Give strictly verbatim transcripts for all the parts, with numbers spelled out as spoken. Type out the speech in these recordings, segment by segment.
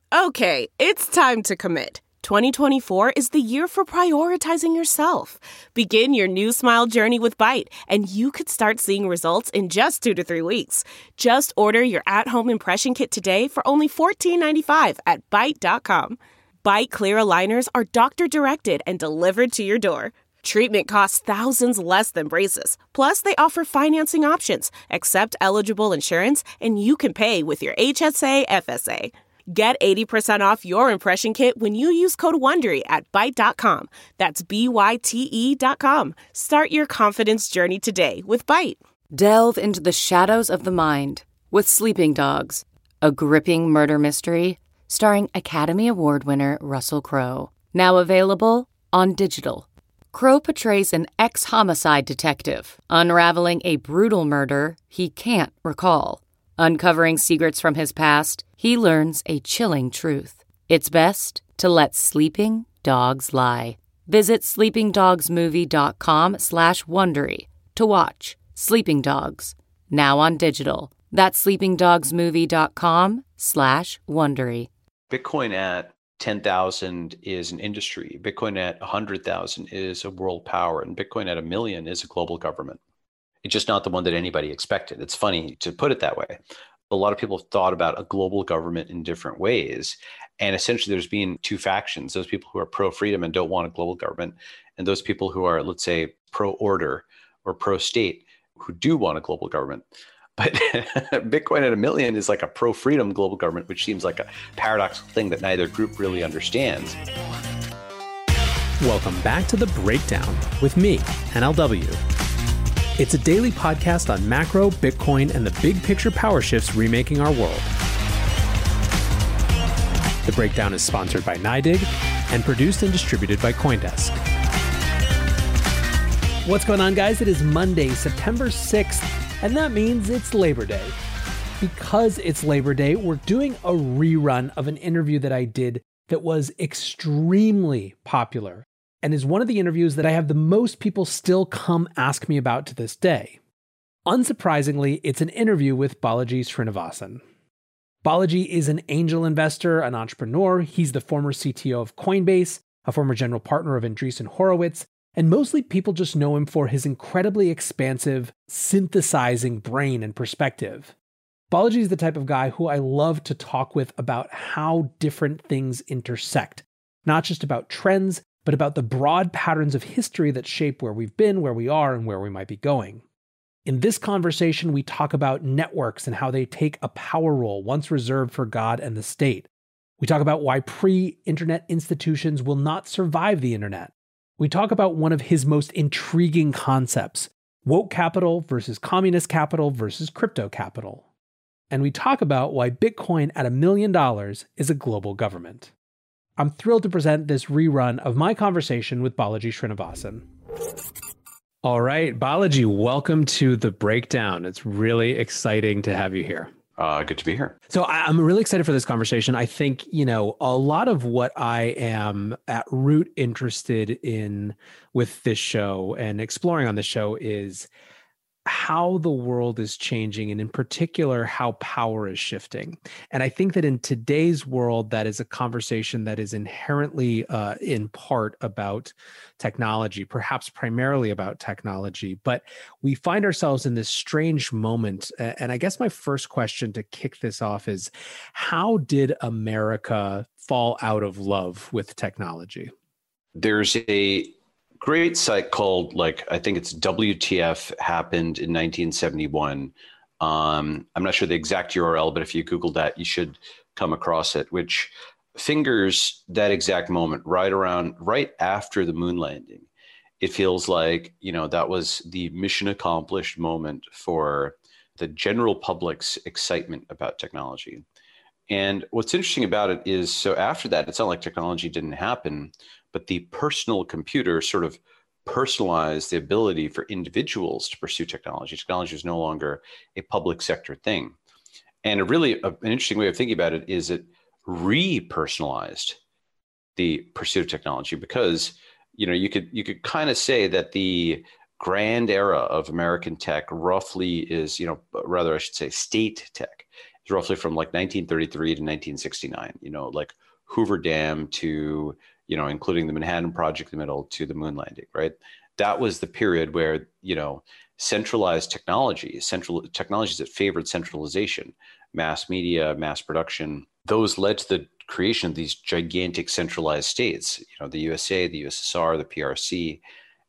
Okay, it's time to commit. twenty twenty-four is the year for prioritizing yourself. Begin your new smile journey with Byte, and you could start seeing results in just two to three weeks. Just order your at-home impression kit today for only fourteen ninety-five at byte dot com. Byte clear aligners are doctor-directed and delivered to your door. Treatment costs thousands less than braces. Plus, they offer financing options, accept eligible insurance, and you can pay with your H S A F S A. Get eighty percent off your impression kit when you use code WONDERY at byte dot com. That's B Y T E dot com. Start your confidence journey today with Byte. Delve into the shadows of the mind with Sleeping Dogs, a gripping murder mystery starring Academy Award winner Russell Crowe. Now available on digital. Crowe portrays an ex-homicide detective unraveling a brutal murder he can't recall. Uncovering secrets from his past, he learns a chilling truth. It's best to let sleeping dogs lie. Visit sleepingdogsmovie.com slash Wondery to watch Sleeping Dogs, now on digital. That's sleepingdogsmovie.com slash Wondery. Bitcoin at ten thousand is an industry. Bitcoin at one hundred thousand is a world power. And Bitcoin at a million is a global government. It's just not the one that anybody expected. It's funny to put it that way. A lot of people have thought about a global government in different ways. And essentially, there's been two factions, those people who are pro-freedom and don't want a global government, and those people who are, let's say, pro-order or pro-state who do want a global government. But Bitcoin at a million is like a pro-freedom global government, which seems like a paradoxical thing that neither group really understands. Welcome back to The Breakdown with me, N L W. It's a daily podcast on macro, Bitcoin, and the big picture power shifts remaking our world. The Breakdown is sponsored by NYDIG and produced and distributed by CoinDesk. What's going on, guys? It is Monday, September sixth, and that means it's Labor Day. Because it's Labor Day, we're doing a rerun of an interview that I did that was extremely popular and is one of the interviews that I have the most people still come ask me about to this day. Unsurprisingly, it's an interview with Balaji Srinivasan. Balaji is an angel investor, an entrepreneur. He's the former C T O of Coinbase, a former general partner of Andreessen Horowitz, and mostly people just know him for his incredibly expansive, synthesizing brain and perspective. Balaji is the type of guy who I love to talk with about how different things intersect, not just about trends, but about the broad patterns of history that shape where we've been, where we are, and where we might be going. In this conversation, we talk about networks and how they take a power role once reserved for God and the state. We talk about why pre-internet institutions will not survive the internet. We talk about one of his most intriguing concepts, woke capital versus communist capital versus crypto capital. And we talk about why Bitcoin at a million dollars is a global government. I'm thrilled to present this rerun of my conversation with Balaji Srinivasan. All right, Balaji, welcome to The Breakdown. It's really exciting to have you here. Uh, good to be here. So I, I'm really excited for this conversation. I think, you know, a lot of what I am at root interested in with this show and exploring on this show is how the world is changing, and in particular, how power is shifting. And I think that in today's world, that is a conversation that is inherently uh, in part about technology, perhaps primarily about technology. But we find ourselves in this strange moment. And I guess my first question to kick this off is, how did America fall out of love with technology? There's a great site called, like, I think it's W T F happened in nineteen seventy-one. Um, I'm not sure the exact U R L, but if you Google that, you should come across it, which fingers that exact moment right around, right after the moon landing. It feels like, you know, that was the mission accomplished moment for the general public's excitement about technology. And what's interesting about it is, so after that, it's not like technology didn't happen, but the personal computer sort of personalized the ability for individuals to pursue technology. Technology is no longer a public sector thing. And a really a, an interesting way of thinking about it is it re-personalized the pursuit of technology, because, you know, you could you could kind of say that the grand era of American tech roughly is, you know, rather I should say state tech. is roughly from like nineteen thirty-three to nineteen sixty-nine, you know, like Hoover Dam to, you know, including the Manhattan Project in the middle to the moon landing, right? That was the period where, you know, centralized technology, central technologies that favored centralization, mass media, mass production, those led to the creation of these gigantic centralized states, you know, the U S A, the U S S R, the P R C.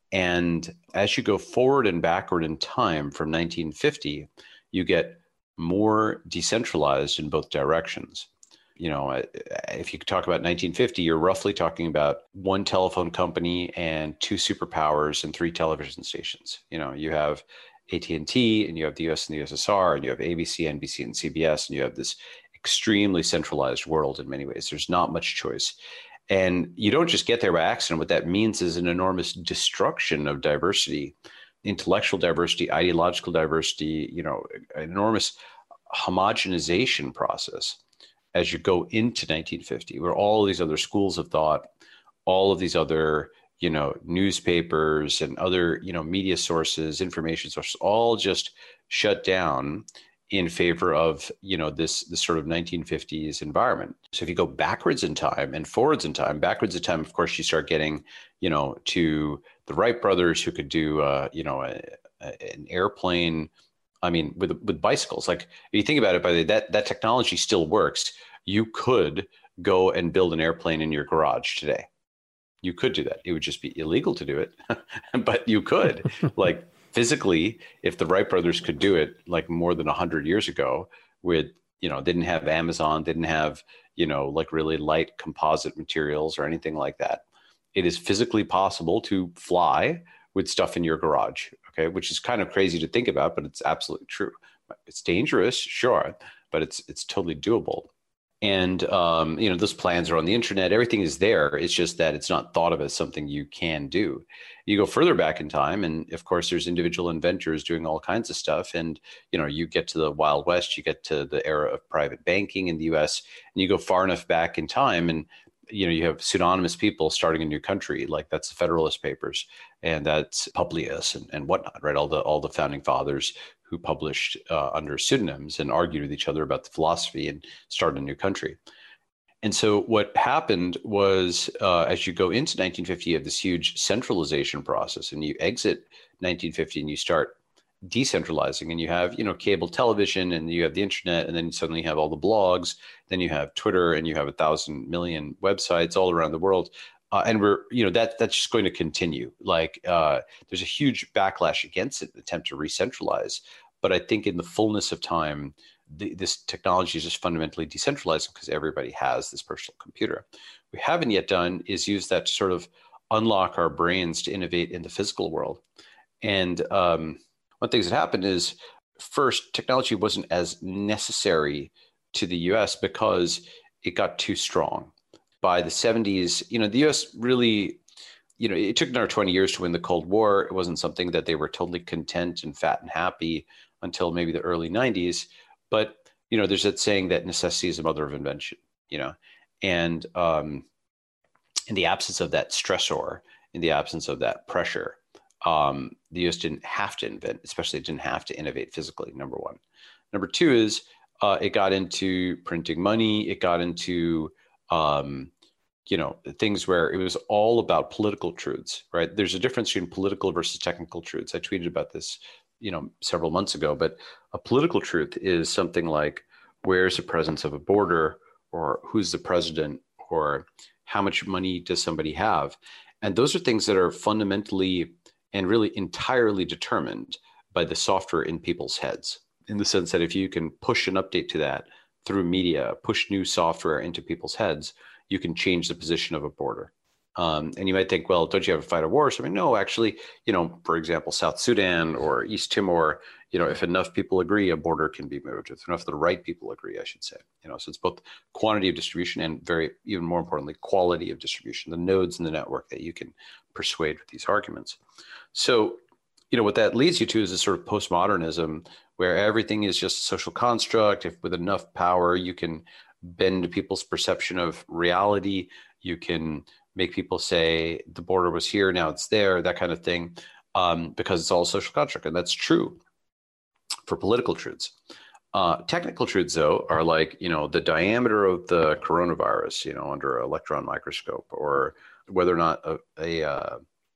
And as you go forward and backward in time from nineteen fifty, you get more decentralized in both directions. You know, if you talk about nineteen fifty, you're roughly talking about one telephone company and two superpowers and three television stations. You know, you have A T and T, and you have the U S and the U S S R, and you have A B C, N B C, and C B S, and you have this extremely centralized world in many ways. There's not much choice. And you don't just get there by accident. What that means is an enormous destruction of diversity, intellectual diversity, ideological diversity, you know, an enormous homogenization process as you go into nineteen fifty, where all these other schools of thought, all of these other, you know, newspapers and other, you know, media sources, information sources, all just shut down in favor of, you know, this, this sort of nineteen fifties environment. So if you go backwards in time and forwards in time, backwards in time, of course, you start getting, you know, to the Wright brothers who could do, uh, you know, a, a, an airplane. I mean, with with bicycles, like if you think about it, by the way, that, that technology still works. You could go and build an airplane in your garage today. You could do that. It would just be illegal to do it, but you could. Like physically, if the Wright brothers could do it, like more than a hundred years ago, with, you know, didn't have Amazon, didn't have, you know, like really light composite materials or anything like that. It is physically possible to fly with stuff in your garage. Okay, which is kind of crazy to think about, but it's absolutely true. It's dangerous, sure, but it's it's totally doable. And um, you know, those plans are on the internet. Everything is there. It's just that it's not thought of as something you can do. You go further back in time, and of course, there's individual inventors doing all kinds of stuff. And you know, you get to the Wild West, you get to the era of private banking in the U S, and you go far enough back in time, and you know, you have pseudonymous people starting a new country, like that's the Federalist Papers, and that's Publius and, and whatnot, right? All the all the founding fathers who published uh, under pseudonyms and argued with each other about the philosophy and started a new country. And so what happened was, uh, as you go into nineteen fifty, you have this huge centralization process, and you exit nineteen fifty and you start decentralizing, and you have, you know, cable television, and you have the internet, and then you suddenly have all the blogs, then you have Twitter, and you have a thousand million websites all around the world. Uh, and we're, you know, that that's just going to continue. Like uh, there's a huge backlash against it, attempt to re-centralize. But I think in the fullness of time, the, this technology is just fundamentally decentralized because everybody has this personal computer. What we haven't yet done is use that to sort of unlock our brains to innovate in the physical world. And um, one of the things that happened is, first, technology wasn't as necessary to the U S because it got too strong. By the seventies, you know, the U S really, you know, it took another twenty years to win the Cold War. It wasn't something that they were totally content and fat and happy until maybe the early nineties. But, you know, there's that saying that necessity is the mother of invention, you know, and um, in the absence of that stressor, in the absence of that pressure, um, the U S didn't have to invent, especially it didn't have to innovate physically, number one. Number two is uh, it got into printing money. It got into, um, you know, things where it was all about political truths, right? There's a difference between political versus technical truths. I tweeted about this, you know, several months ago, but a political truth is something like, where's the presence of a border, or who's the president, or how much money does somebody have? And those are things that are fundamentally and really entirely determined by the software in people's heads, in the sense that if you can push an update to that through media, push new software into people's heads, you can change the position of a border. Um, and you might think, well, don't you have a fight a war? So I mean, no, actually, you know, for example, South Sudan or East Timor, you know, if enough people agree, a border can be moved. If enough of the right people agree, I should say, you know, so it's both quantity of distribution and very, even more importantly, quality of distribution, the nodes in the network that you can persuade with these arguments. So, you know, what that leads you to is this sort of postmodernism where everything is just a social construct. If with enough power, you can bend people's perception of reality, you can make people say the border was here, now it's there, that kind of thing, um, because it's all a social construct. And that's true for political truths. Uh, technical truths, though, are like, you know, the diameter of the coronavirus, you know, under an electron microscope, or whether or not a, a uh,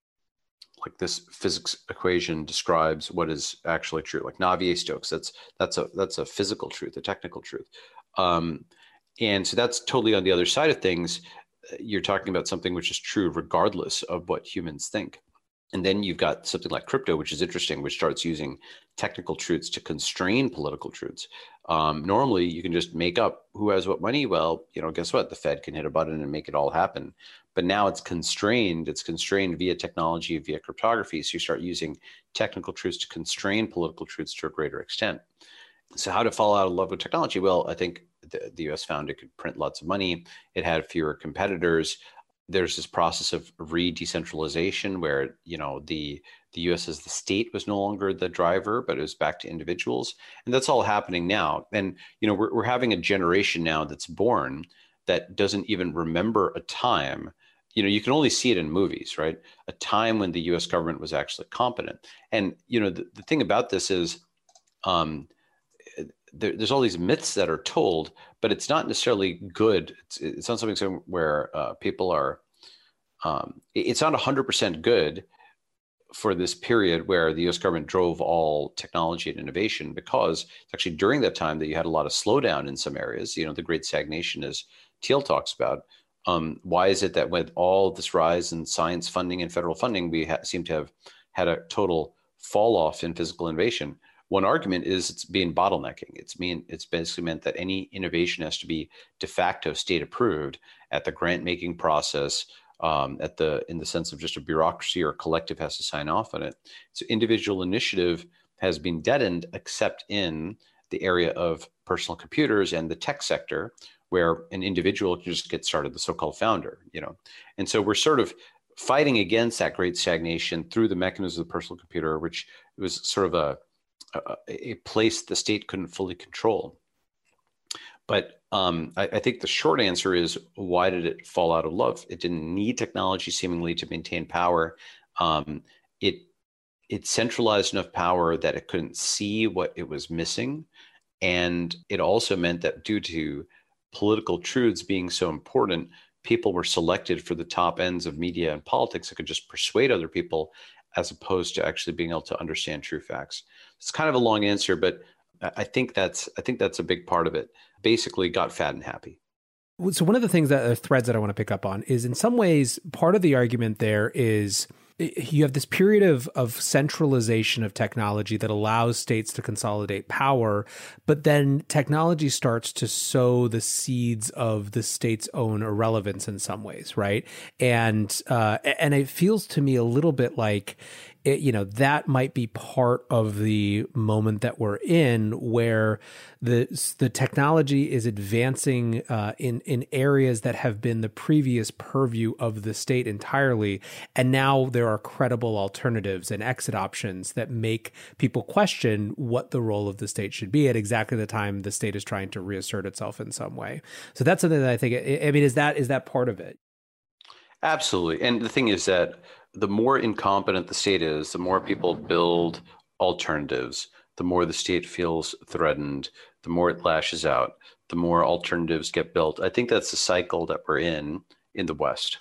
like this physics equation describes what is actually true, like Navier-Stokes. That's that's a that's a physical truth, a technical truth, um, and so that's totally on the other side of things. You're talking about something which is true regardless of what humans think. And then you've got something like crypto, which is interesting, which starts using technical truths to constrain political truths. Um, normally, you can just make up who has what money. Well, you know, guess what? The Fed can hit a button and make it all happen. But now it's constrained. It's constrained via technology, via cryptography. So you start using technical truths to constrain political truths to a greater extent. So how to fall out of love with technology? Well, I think the, the U S found it could print lots of money. It had fewer competitors. There's this process of re-decentralization where, you know, the the U S as the state was no longer the driver, but it was back to individuals. And that's all happening now. And, you know, we're, we're having a generation now that's born that doesn't even remember a time. You know, you can only see it in movies, right? A time when the U S government was actually competent. And, you know, the, the thing about this is um, there, there's all these myths that are told, but it's not necessarily good. It's, it's not something where uh, people are, um, it's not one hundred percent good for this period where the U S government drove all technology and innovation, because it's actually during that time that you had a lot of slowdown in some areas, you know, the great stagnation, as Thiel talks about. Um, why is it that with all this rise in science funding and federal funding, we ha- seem to have had a total fall off in physical innovation? One argument is it's being bottlenecking. It's mean it's basically meant that any innovation has to be de facto state approved at the grant making process, um, at the in the sense of just a bureaucracy or a collective has to sign off on it. So individual initiative has been deadened, except in the area of personal computers and the tech sector, where an individual can just get started, the so-called founder, you know. And so we're sort of fighting against that great stagnation through the mechanism of the personal computer, which was sort of a A, a place the state couldn't fully control. But um, I, I think the short answer is, why did it fall out of love? It didn't need technology seemingly to maintain power. Um, it it centralized enough power that it couldn't see what it was missing. And it also meant that due to political truths being so important, people were selected for the top ends of media and politics that could just persuade other people, as opposed to actually being able to understand true facts. It's kind of a long answer, but I think that's I think that's a big part of it. Basically, got fat and happy. So one of the things that are threads that I want to pick up on is, in some ways, part of the argument there is you have this period of of centralization of technology that allows states to consolidate power, but then technology starts to sow the seeds of the state's own irrelevance in some ways, right? And uh, and it feels to me a little bit like, it, you know, that might be part of the moment that we're in, where the the technology is advancing uh, in in areas that have been the previous purview of the state entirely, and now there are credible alternatives and exit options that make people question what the role of the state should be at exactly the time the state is trying to reassert itself in some way. So that's something that I think. I mean, is that is that part of it? Absolutely. And the thing is that the more incompetent the state is, the more people build alternatives, the more the state feels threatened, the more it lashes out, the more alternatives get built. I think that's the cycle that we're in in the West.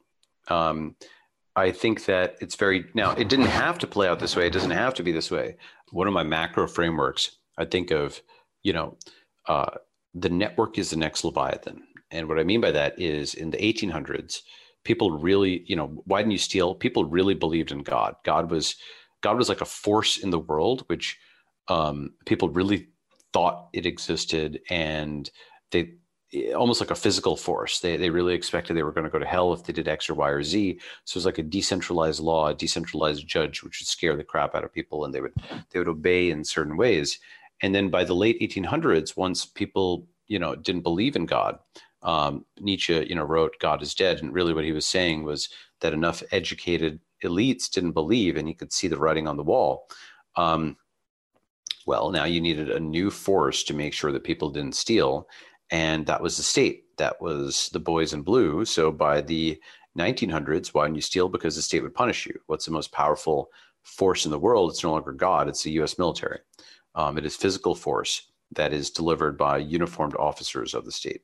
Um, I think that it's very, now it didn't have to play out this way. It doesn't have to be this way. One of my macro frameworks, I think of, you know, uh, the network is the next Leviathan. And what I mean by that is, in the eighteen hundreds, people really, you know, why didn't you steal? People really believed in God. God was, God was like a force in the world, which um, people really thought it existed, and they almost like a physical force. They they really expected they were going to go to hell if they did X or Y or Z. So it was like a decentralized law, a decentralized judge, which would scare the crap out of people, and they would they would obey in certain ways. And then by the late eighteen hundreds, once people, you know, didn't believe in God, Um, Nietzsche, you know, wrote "God is dead," and really what he was saying was that enough educated elites didn't believe, and he could see the writing on the wall. Um, well, now you needed a new force to make sure that people didn't steal, and that was the state. That was the boys in blue. So by the nineteen hundreds, why didn't you steal? Because the state would punish you. What's the most powerful force in the world? It's no longer God. It's the U S military. Um, it is physical force. that is delivered by uniformed officers of the state.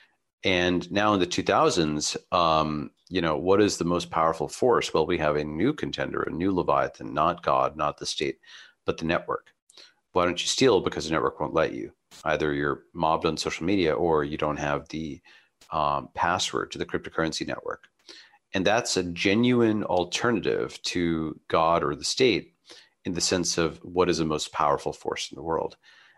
And now in the two thousands, um, you know, what is the most powerful force? Well, we have a new contender, a new Leviathan, not God, not the state, but the network. Why don't you steal? Because the network won't let you. Either you're mobbed on social media or you don't have the um, password to the cryptocurrency network. And that's a genuine alternative to God or the state in the sense of what is the most powerful force in the world.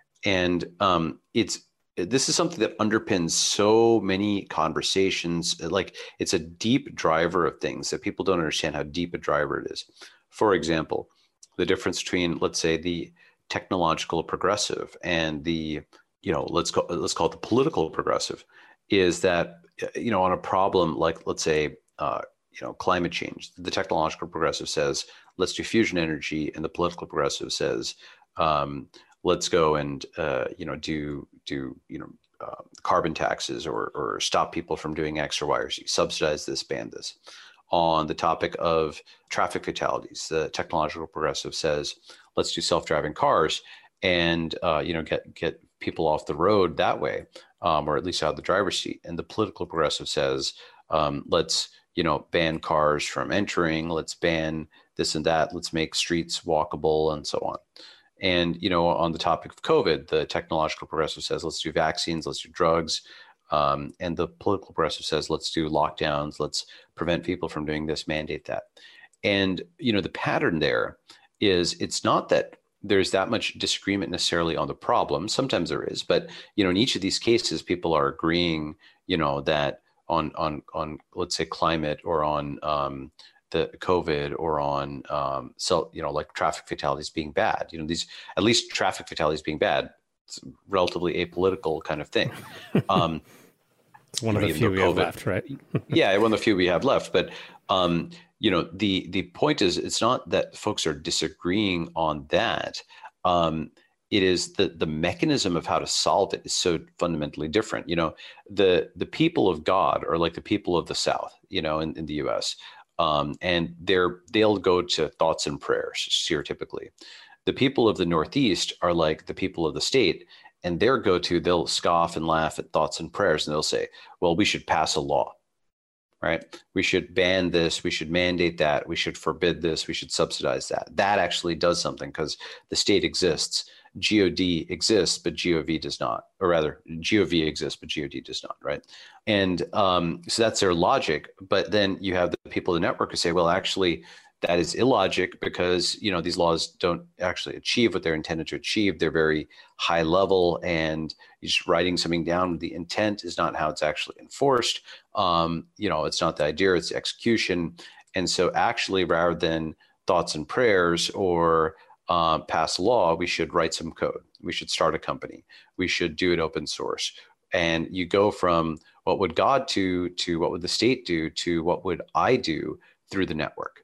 And um, it's this is something that underpins so many conversations. Like, it's a deep driver of things that people don't understand how deep a driver it is. For example, the difference between, let's say, the technological progressive and the, you know, let's call let's call it the political progressive, is that, you know, on a problem like, let's say, uh, you know, climate change, the technological progressive says, let's do fusion energy, and the political progressive says, um, let's go and uh, you know do do you know uh, carbon taxes, or or stop people from doing X or Y or Z, subsidize this, ban this. On the topic of traffic fatalities, the technological progressive says, let's do self-driving cars and uh, you know get get people off the road that way, um, or at least out of the driver's seat. And the political progressive says, um, let's you know ban cars from entering, let's ban this and that, let's make streets walkable, and so on. And, you know, on the topic of COVID, the technological progressive says, let's do vaccines, let's do drugs. Um, and the political progressive says, let's do lockdowns, let's prevent people from doing this, mandate that. And, you know, the pattern there is, it's not that there's that much disagreement necessarily on the problem. Sometimes there is, but, you know, in each of these cases, people are agreeing, you know, that on, on, on, let's say, climate, or on, um, the COVID, or on, um, so, you know, like traffic fatalities being bad, you know, these, at least traffic fatalities being bad, it's a relatively apolitical kind of thing. Um, it's one of the few we have left, right? Yeah, one of the few we have left. But, um, you know, the, the point is, it's not that folks are disagreeing on that. Um, it is the, the mechanism of how to solve it is so fundamentally different. You know, the, the people of God are like the people of the South, you know, in, in the U S, Um, and they're, they'll go to thoughts and prayers, stereotypically. The people of the Northeast are like the people of the state, and their go-to, they'll scoff and laugh at thoughts and prayers, and they'll say, well, we should pass a law, right? We should ban this, we should mandate that, we should forbid this, we should subsidize that. That actually does something, because the state exists. G O D exists, but G O V does not, or rather G O V exists, but G O D does not, right? And um, so that's their logic. But then you have the people of the network who say, well, actually, that is illogic, because, you know, these laws don't actually achieve what they're intended to achieve. They're very high level, and you're just writing something down. The intent is not how it's actually enforced. Um, you know, it's not the idea, it's the execution. And so actually, rather than thoughts and prayers, or Uh, pass a law, we should write some code. We should start a company. We should do it open source. And you go from what would God do to what would the state do to what would I do through the network.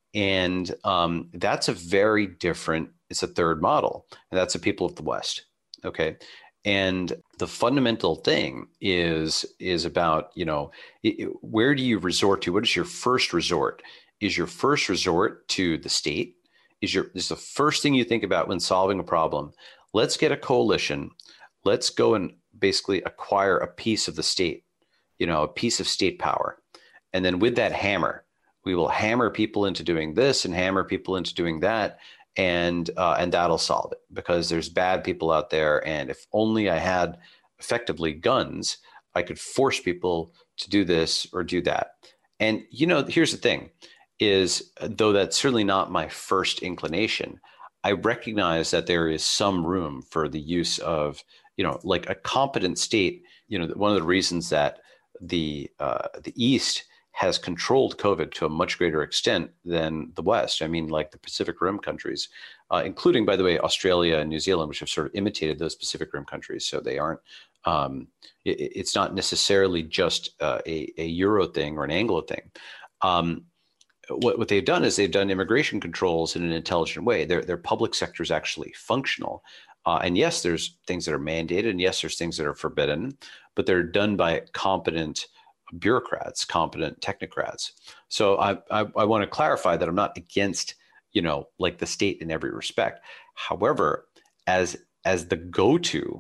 And um, that's a very different, it's a third model. And that's the people of the West. Okay. And the fundamental thing is, is about, you know, it, where do you resort to? What is your first resort? Is your first resort to the state? Is your is the first thing you think about when solving a problem? Let's get a coalition. Let's go and basically acquire a piece of the state, you know, a piece of state power. And then with that hammer, we will hammer people into doing this and hammer people into doing that. And uh, and that'll solve it, because there's bad people out there. And if only I had effectively guns, I could force people to do this or do that. And, you know, here's the thing. Is, though that's certainly not my first inclination, I recognize that there is some room for the use of, you know, like a competent state. You know, one of the reasons that the uh, the East has controlled COVID to a much greater extent than the West. I mean, like the Pacific Rim countries, uh, including, by the way, Australia and New Zealand, which have sort of imitated those Pacific Rim countries. So they aren't, um, it, it's not necessarily just uh, a, a Euro thing or an Anglo thing. Um, What, what they've done is they've done immigration controls in an intelligent way. Their their public sector is actually functional. Uh, and yes, there's things that are mandated, and yes, there's things that are forbidden, but they're done by competent bureaucrats, competent technocrats. So I, I, I want to clarify that I'm not against, you know, like the state in every respect. However, as as the go-to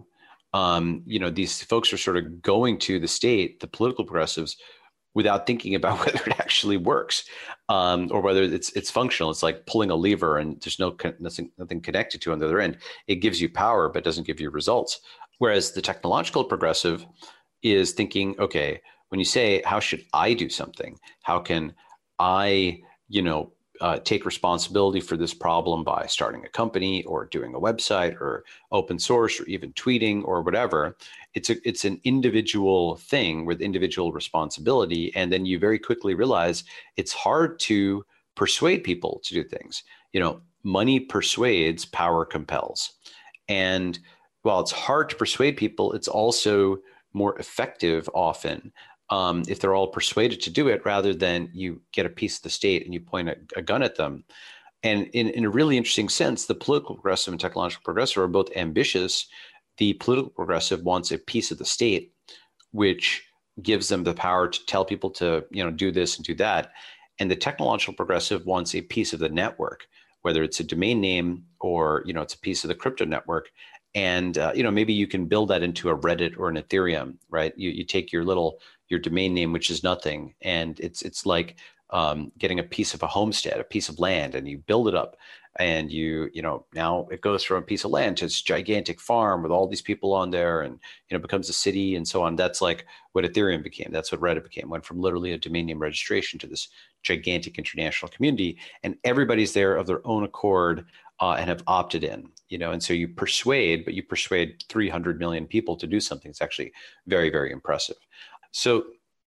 um, you know, these folks are sort of going to the state, the political progressives, without thinking about whether it actually works um, or whether it's it's functional. It's like pulling a lever and there's no nothing, nothing connected to on the other end. It gives you power, but doesn't give you results. Whereas the technological progressive is thinking, okay, when you say, how should I do something? How can I, you know, uh, take responsibility for this problem by starting a company or doing a website or open source or even tweeting or whatever? It's a, it's an individual thing with individual responsibility. And then you very quickly realize it's hard to persuade people to do things. You know, money persuades, power compels. And while it's hard to persuade people, it's also more effective often um, if they're all persuaded to do it, rather than you get a piece of the state and you point a, a gun at them. And in, in a really interesting sense, the political progressive and technological progressive are both ambitious. The political progressive wants a piece of the state, which gives them the power to tell people to, you know, do this and do that. And the technological progressive wants a piece of the network, whether it's a domain name or, you know, it's a piece of the crypto network. And, uh, you know, maybe you can build that into a Reddit or an Ethereum, right? You, you take your little, your domain name, which is nothing. And it's, it's like um, getting a piece of a homestead, a piece of land, and you build it up. And you, you know, now it goes from a piece of land to this gigantic farm with all these people on there, and, you know, becomes a city and so on. That's like what Ethereum became. That's what Reddit became. Went from literally a domain name registration to this gigantic international community, and everybody's there of their own accord uh, and have opted in, you know. And so you persuade, but you persuade three hundred million people to do something. It's actually very, very impressive. So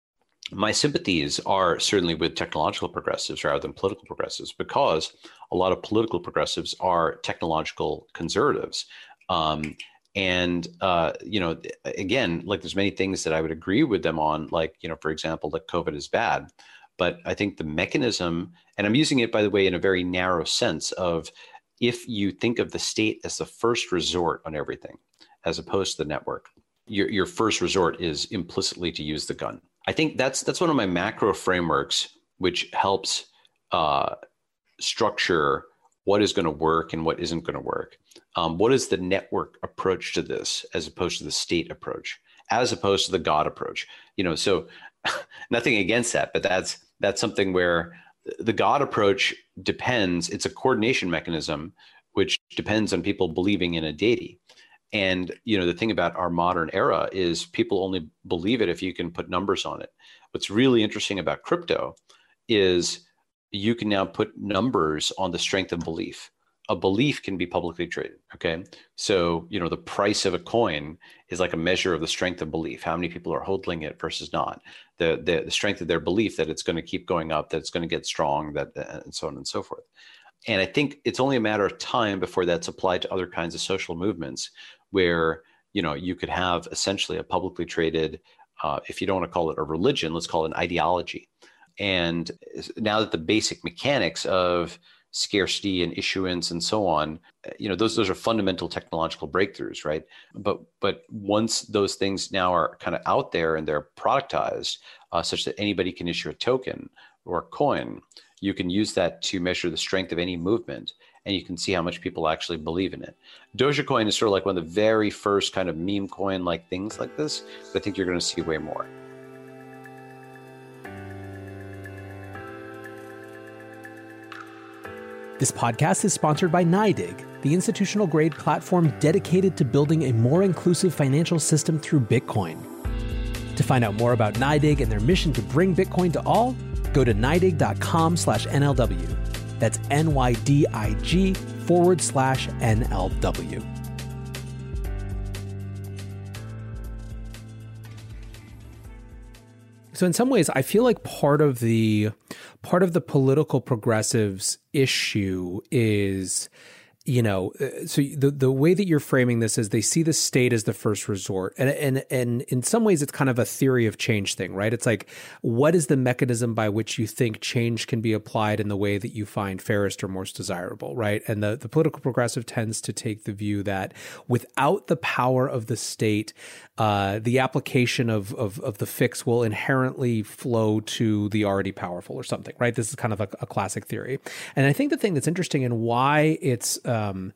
my sympathies are certainly with technological progressives rather than political progressives, because a lot of political progressives are technological conservatives. Um, and, uh, you know, again, like there's many things that I would agree with them on, like, you know, for example, that COVID is bad. But I think the mechanism, and I'm using it, by the way, in a very narrow sense of, if you think of the state as the first resort on everything, as opposed to the network, your, your first resort is implicitly to use the gun. I think that's that's one of my macro frameworks, which helps uh, structure what is going to work and what isn't going to work. Um, what is the network approach to this, as opposed to the state approach, as opposed to the God approach? You know, so nothing against that, but that's that's something where the God approach depends. It's a coordination mechanism, which depends on people believing in a deity. And, you know, the thing about our modern era is people only believe it if you can put numbers on it. What's really interesting about crypto is you can now put numbers on the strength of belief. A belief can be publicly traded. Okay. So, you know, the price of a coin is like a measure of the strength of belief. How many people are holding it versus not, the, the, the strength of their belief that it's going to keep going up, that it's going to get strong, that, and so on and so forth. And I think it's only a matter of time before that's applied to other kinds of social movements, where, you know, you could have essentially a publicly traded, uh, if you don't want to call it a religion, let's call it an ideology. And now that the basic mechanics of scarcity and issuance and so on, you know, those those are fundamental technological breakthroughs, right? But but once those things now are kind of out there and they're productized, uh, such that anybody can issue a token or a coin, you can use that to measure the strength of any movement, and you can see how much people actually believe in it. Dogecoin is sort of like one of the very first kind of meme coin like things like this, but I think you're going to see way more. This podcast is sponsored by NYDIG, the institutional grade platform dedicated to building a more inclusive financial system through Bitcoin. To find out more about NYDIG and their mission to bring Bitcoin to all, go to nydig.com slash NLW. That's N-Y-D-I-G forward slash N-L-W. So in some ways, I feel like part of the part of the political progressives issue is, you know, so the the way that you're framing this is they see the state as the first resort. And, and, and in some ways, it's kind of a theory of change thing, right? It's like, what is the mechanism by which you think change can be applied in the way that you find fairest or most desirable, right? And the, the political progressive tends to take the view that without the power of the state, uh, the application of, of, of the fix will inherently flow to the already powerful or something, right? This is kind of a, a classic theory. And I think the thing that's interesting and why it's, Um,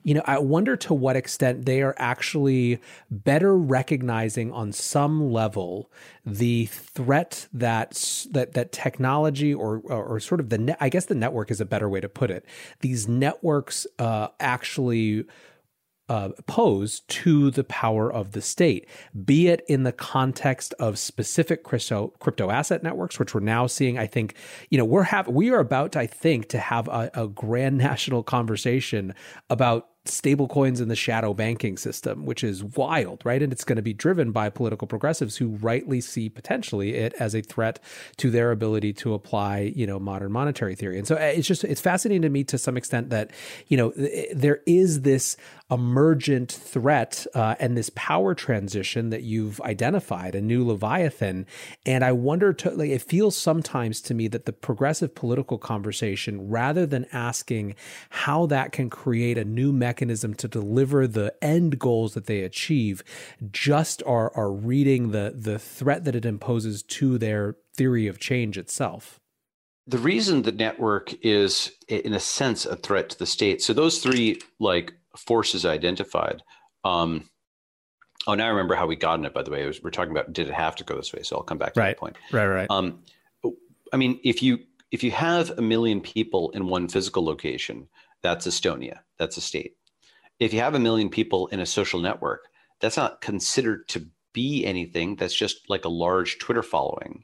you know, I wonder to what extent they are actually better recognizing on some level the threat that that that technology or or, or sort of the net, I guess the network is a better way to put it. These networks uh, actually Uh, pose to the power of the state, be it in the context of specific crypto crypto asset networks, which we're now seeing. I think, you know, we're have we are about to, I think, to have a, a grand national conversation about stablecoins in the shadow banking system, which is wild, right? And it's going to be driven by political progressives who rightly see potentially it as a threat to their ability to apply, you know, modern monetary theory. And so it's just, it's fascinating to me to some extent that, you know, there is this emergent threat uh, and this power transition that you've identified, a new Leviathan. And I wonder, to, like, it feels sometimes to me that the progressive political conversation, rather than asking how that can create a new mechanism mechanism to deliver the end goals that they achieve, just are are reading the the threat that it imposes to their theory of change itself. The reason the network is, in a sense, a threat to the state. So those three like forces identified. Um, oh, now I remember how we got in it. By the way, it was, we're talking about did it have to go this way? So I'll come back to right. that point. Right, right. Um, I mean, if you if you have a million people in one physical location, that's Estonia. That's a state. If you have a million people in a social network, that's not considered to be anything. That's just like a large Twitter following.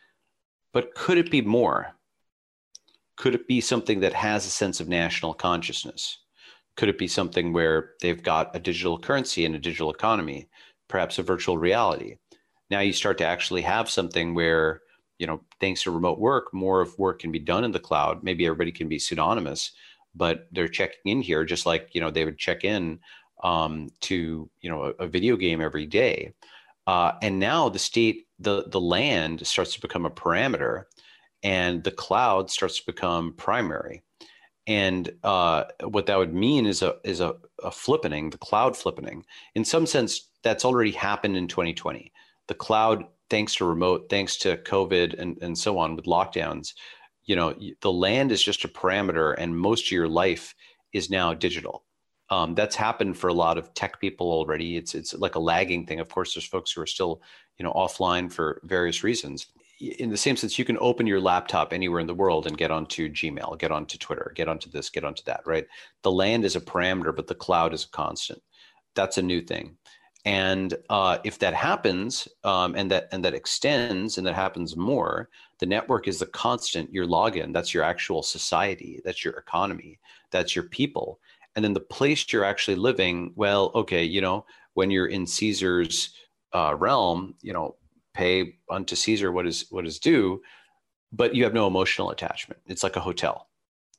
But could it be more? Could it be something that has a sense of national consciousness? Could it be something where they've got a digital currency and a digital economy, perhaps a virtual reality? Now you start to actually have something where, you know, thanks to remote work, more of work can be done in the cloud. Maybe everybody can be pseudonymous, but they're checking in here just like, you know, they would check in um, to, you know, a, a video game every day. Uh, and now the state, the, the land starts to become a parameter and the cloud starts to become primary. And uh, what that would mean is a is a, a flippening, the cloud flippening. In some sense, that's already happened in twenty twenty. The cloud, thanks to remote, thanks to COVID and, and so on with lockdowns, you know, the land is just a parameter and most of your life is now digital. Um, that's happened for a lot of tech people already. It's it's like a lagging thing. Of course, there's folks who are still, you know, offline for various reasons. In the same sense, you can open your laptop anywhere in the world and get onto Gmail, get onto Twitter, get onto this, get onto that, right? The land is a parameter, but the cloud is a constant. That's a new thing. And uh, if that happens um, and that and that extends and that happens more, the network is the constant, your login, that's your actual society, that's your economy, that's your people. And then the place you're actually living, well, okay, you know, when you're in Caesar's uh, realm, you know, pay unto Caesar what is what is due, but you have no emotional attachment. It's like a hotel.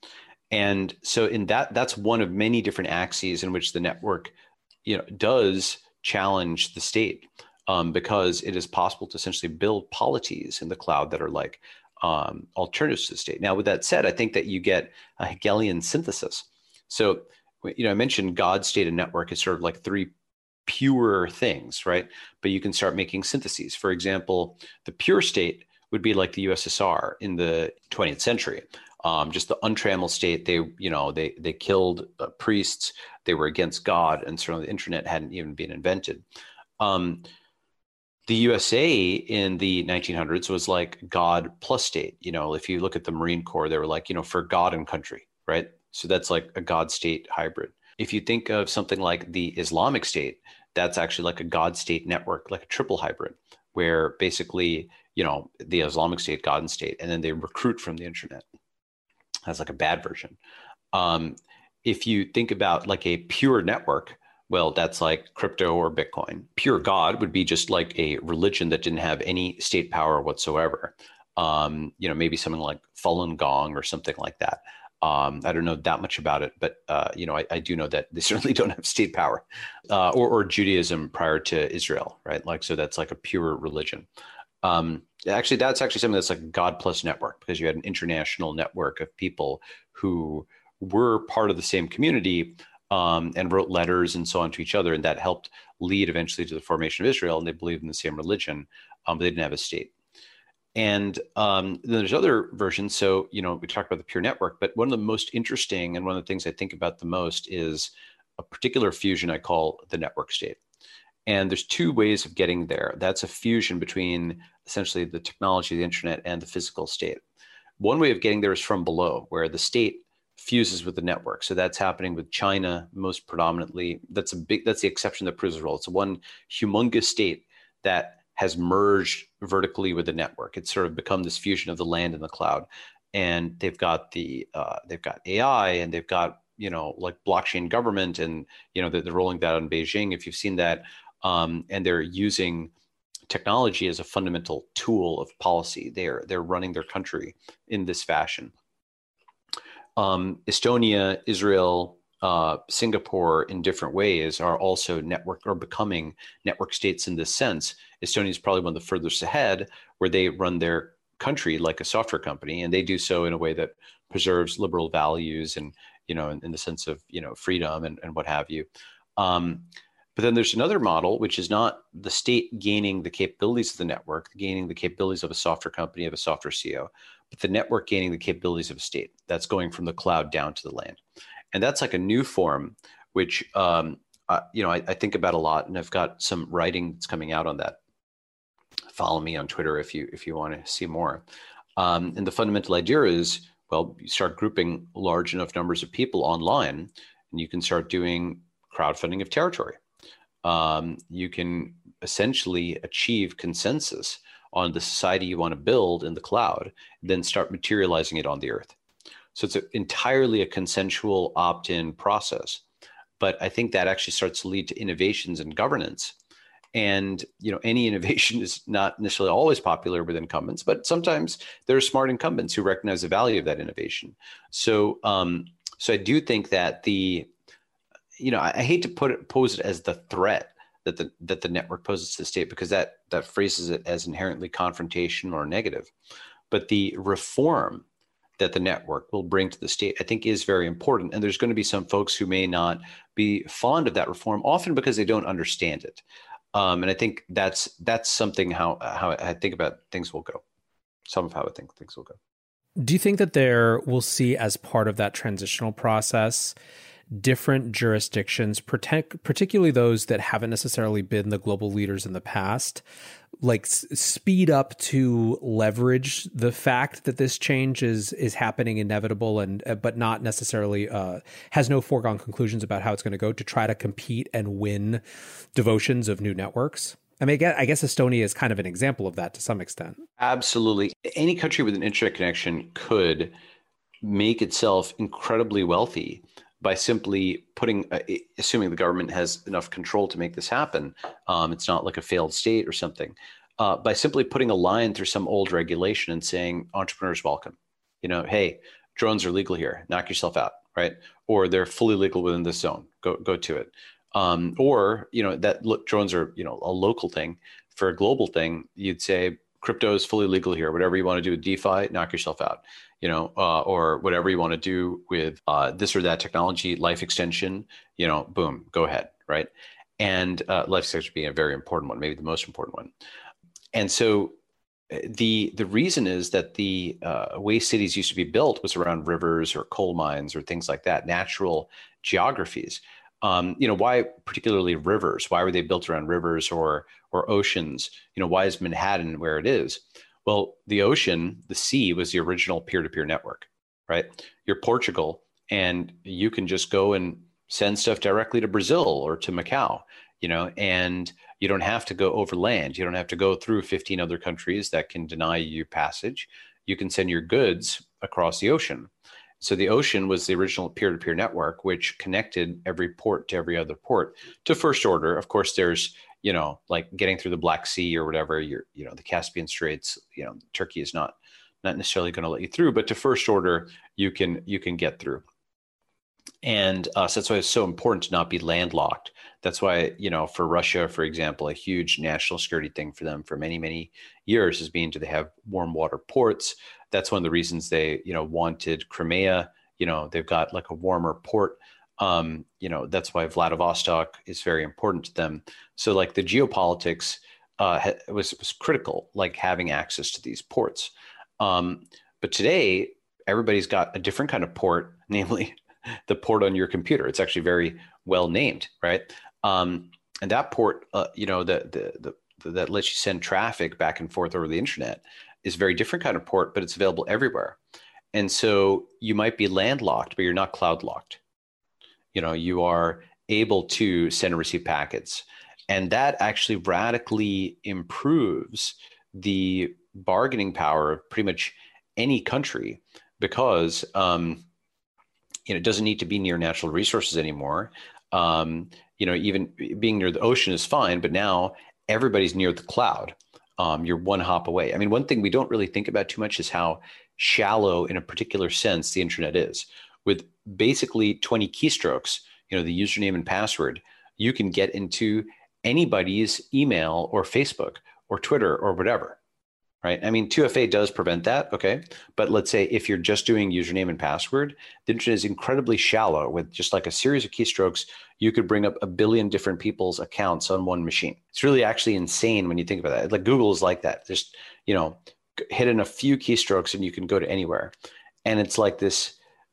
And so in that, that's one of many different axes in which the network, you know, does challenge the state um, because it is possible to essentially build polities in the cloud that are like um, alternatives to the state. Now, with that said, I think that you get a Hegelian synthesis. So, you know, I mentioned God, state, and network is sort of like three pure things, right? But you can start making syntheses. For example, the pure state would be like the U S S R in the twentieth century. Um, just the untrammeled state. They, you know, they they killed uh, priests. They were against God, and certainly the internet hadn't even been invented. Um, the U S A in the nineteen hundreds was like God plus state. You know, if you look at the Marine Corps, they were like, you know, for God and country, right? So that's like a God state hybrid. If you think of something like the Islamic State, that's actually like a God state network, like a triple hybrid, where basically, you know, the Islamic State, God and state, and then they recruit from the internet. That's like a bad version. Um, if you think about like a pure network, well, that's like crypto or Bitcoin. Pure God would be just like a religion that didn't have any state power whatsoever. Um, you know, maybe something like Falun Gong or something like that. Um, I don't know that much about it, but uh, you know, I, I do know that they certainly don't have state power, uh, or, or Judaism prior to Israel, right? Like, so that's like a pure religion. Um, actually, that's actually something that's like God plus network, because you had an international network of people who were part of the same community um, and wrote letters and so on to each other, and that helped lead eventually to the formation of Israel. And they believed in the same religion, um, but they didn't have a state. And um, then there's other versions. So, you know, we talked about the pure network, but one of the most interesting and one of the things I think about the most is a particular fusion I call the network state. And there's two ways of getting there. That's a fusion between essentially the technology, the internet, and the physical state. One way of getting there is from below, where the state fuses with the network. So that's happening with China most predominantly. That's a big, that's the exception that proves the rule. It's one humongous state that has merged vertically with the network. It's sort of become this fusion of the land and the cloud. And they've got the, uh, they've got A I, and they've got, you know, like blockchain government, and, you know, they're, they're rolling that out in Beijing, if you've seen that. Um, and they're using technology as a fundamental tool of policy. They're, they're running their country in this fashion. Um, Estonia, Israel, uh, Singapore, in different ways, are also network or becoming network states in this sense. Estonia is probably one of the furthest ahead, where they run their country like a software company, and they do so in a way that preserves liberal values and, you know, in, in the sense of, you know, freedom and, and what have you. Um, but then there's another model, which is not the state gaining the capabilities of the network, gaining the capabilities of a software company, of a software C E O, but the network gaining the capabilities of a state. That's going from the cloud down to the land. And that's like a new form, which, um, uh, you know, I, I think about a lot, and I've got some writing that's coming out on that. Follow me on Twitter if you if you want to see more. Um, and the fundamental idea is, well, you start grouping large enough numbers of people online, and you can start doing crowdfunding of territory. Um, you can essentially achieve consensus on the society you want to build in the cloud, then start materializing it on the earth. So it's a, entirely a consensual opt-in process. But I think that actually starts to lead to innovations in governance. And, you know, any innovation is not necessarily always popular with incumbents, but sometimes there are smart incumbents who recognize the value of that innovation. So, um, so I do think that the, you know, I, I hate to put it, pose it as the threat that the that the network poses to the state, because that that phrases it as inherently confrontational or negative. But the reform that the network will bring to the state, I think, is very important. And there's going to be some folks who may not be fond of that reform, often because they don't understand it. Um, and I think that's that's something how how I think about things will go. Some of how I think things will go. Do you think that there we'll see, as part of that transitional process, different jurisdictions, protect, particularly those that haven't necessarily been the global leaders in the past, like s- speed up to leverage the fact that this change is is happening, inevitable, and uh, but not necessarily uh, has no foregone conclusions about how it's going to go, to try to compete and win devotions of new networks? I mean, I guess, I guess Estonia is kind of an example of that to some extent. Absolutely. Any country with an internet connection could make itself incredibly wealthy by simply putting, uh, assuming the government has enough control to make this happen. Um, it's not like a failed state or something. Uh, by simply putting a line through some old regulation and saying, entrepreneurs welcome. You know, hey, drones are legal here. Knock yourself out, right? Or they're fully legal within this zone. Go go to it. Um, or, you know, that look, drones are, you know, a local thing. For a global thing, you'd say crypto is fully legal here. Whatever you want to do with DeFi, knock yourself out. You know, uh, or whatever you want to do with uh, this or that technology, life extension, you know, boom, go ahead, right? And uh, life extension being a very important one, maybe the most important one. And so the the reason is that the uh, way cities used to be built was around rivers or coal mines or things like that, natural geographies. Um, you know, why particularly rivers? Why were they built around rivers or or oceans? You know, why is Manhattan where it is? Well, the ocean, the sea, was the original peer-to-peer network, right? You're Portugal, and you can just go and send stuff directly to Brazil or to Macau, you know, and you don't have to go over land. You don't have to go through fifteen other countries that can deny you passage. You can send your goods across the ocean. So the ocean was the original peer-to-peer network, which connected every port to every other port to first order. Of course, there's, you know, like getting through the Black Sea or whatever, you're, you know, the Caspian Straits, you know, Turkey is not, not necessarily going to let you through, but to first order, you can, you can get through. And uh, so that's why it's so important to not be landlocked. That's why, you know, for Russia, for example, a huge national security thing for them for many, many years has been, do they have warm water ports? That's one of the reasons they, you know, wanted Crimea. You know, they've got like a warmer port. Um, you know, that's why Vladivostok is very important to them. So like the geopolitics uh, ha- was, was critical, like having access to these ports. Um, but today, everybody's got a different kind of port, namely the port on your computer. It's actually very well named, right? Um, and that port, uh, you know, the, the the that lets you send traffic back and forth over the internet is a very different kind of port, but it's available everywhere. And so you might be landlocked, but you're not cloud locked. You know, you are able to send and receive packets. And that actually radically improves the bargaining power of pretty much any country, because um, you know, it doesn't need to be near natural resources anymore. Um, you know, even being near the ocean is fine, but now everybody's near the cloud. Um, you're one hop away. I mean, one thing we don't really think about too much is how shallow, in a particular sense, the internet is. With basically twenty keystrokes, you know, the username and password, you can get into anybody's email or Facebook or Twitter or whatever, right? I mean, two F A does prevent that, okay? But let's say if you're just doing username and password, the internet is incredibly shallow. With just like a series of keystrokes, you could bring up a billion different people's accounts on one machine. It's really actually insane when you think about that. Like Google is like that. Just, you know, hit in a few keystrokes and you can go to anywhere. And it's like this,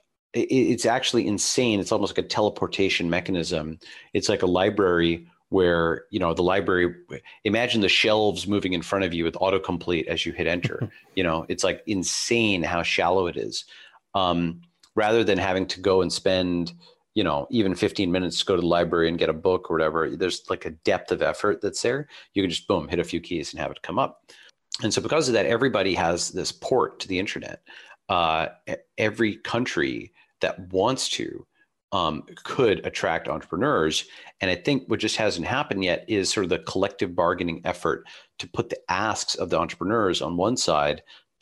it's actually insane. It's almost like a teleportation mechanism. It's like a library where, you know, the library, imagine the shelves moving in front of you with autocomplete as you hit enter. You know, it's like insane how shallow it is. Um, rather than having to go and spend, you know, even fifteen minutes to go to the library and get a book or whatever, there's like a depth of effort that's there. You can just, boom, hit a few keys and have it come up. And so because of that, everybody has this port to the internet. Uh, every country that wants to um, could attract entrepreneurs. And I think what just hasn't happened yet is sort of the collective bargaining effort to put the asks of the entrepreneurs on one side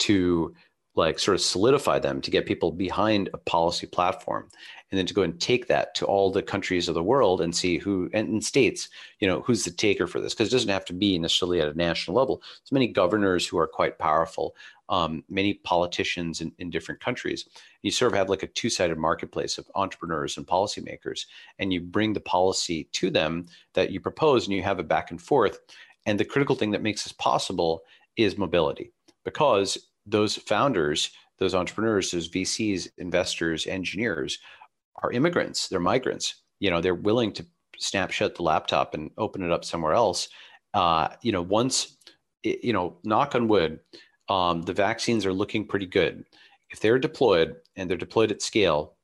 to like sort of solidify them, to get people behind a policy platform, and then to go and take that to all the countries of the world and see who, and in states, you know, who's the taker for this? Because it doesn't have to be necessarily at a national level. There's many governors who are quite powerful, um, many politicians in, in different countries. You sort of have like a two-sided marketplace of entrepreneurs and policymakers, and you bring the policy to them that you propose, and you have a back and forth. And the critical thing that makes this possible is mobility, because those founders, those entrepreneurs, those V Cs, investors, engineers are immigrants. They're migrants. You know, they're willing to snap shut the laptop and open it up somewhere else. Uh, you know, once, you know, knock on wood, um, the vaccines are looking pretty good. If they're deployed and they're deployed at scale,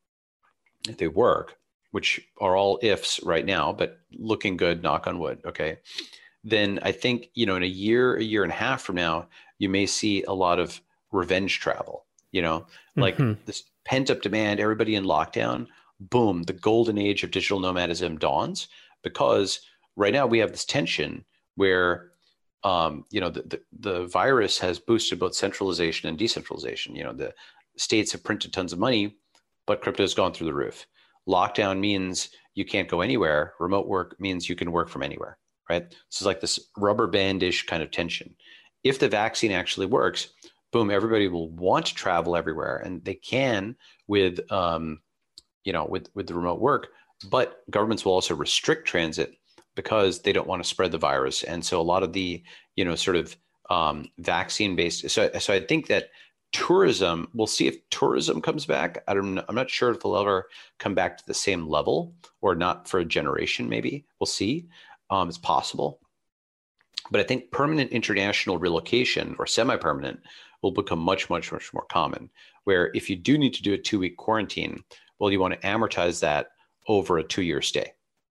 if they work, which are all ifs right now, but looking good, knock on wood, okay, then I think, you know, in a year, a year and a half from now, you may see a lot of revenge travel, you know, like mm-hmm. this pent up demand, everybody in lockdown, boom, the golden age of digital nomadism dawns, because right now we have this tension where, um, you know, the, the, the virus has boosted both centralization and decentralization. You know, the states have printed tons of money, but crypto has gone through the roof. Lockdown means you can't go anywhere. Remote work means you can work from anywhere, right? So it's like this rubber bandish kind of tension. If the vaccine actually works, boom, everybody will want to travel everywhere, and they can with, um, you know, with, with the remote work, but governments will also restrict transit because they don't want to spread the virus. And so a lot of the, you know, sort of um, vaccine-based, so, so I think that tourism, we'll see if tourism comes back. I don't, I'm not sure if it'll ever come back to the same level, or not for a generation, maybe. We'll see. Um, it's possible. But I think permanent international relocation, or semi-permanent, will become much, much, much more common, where if you do need to do a two-week quarantine, well, you want to amortize that over a two-year stay,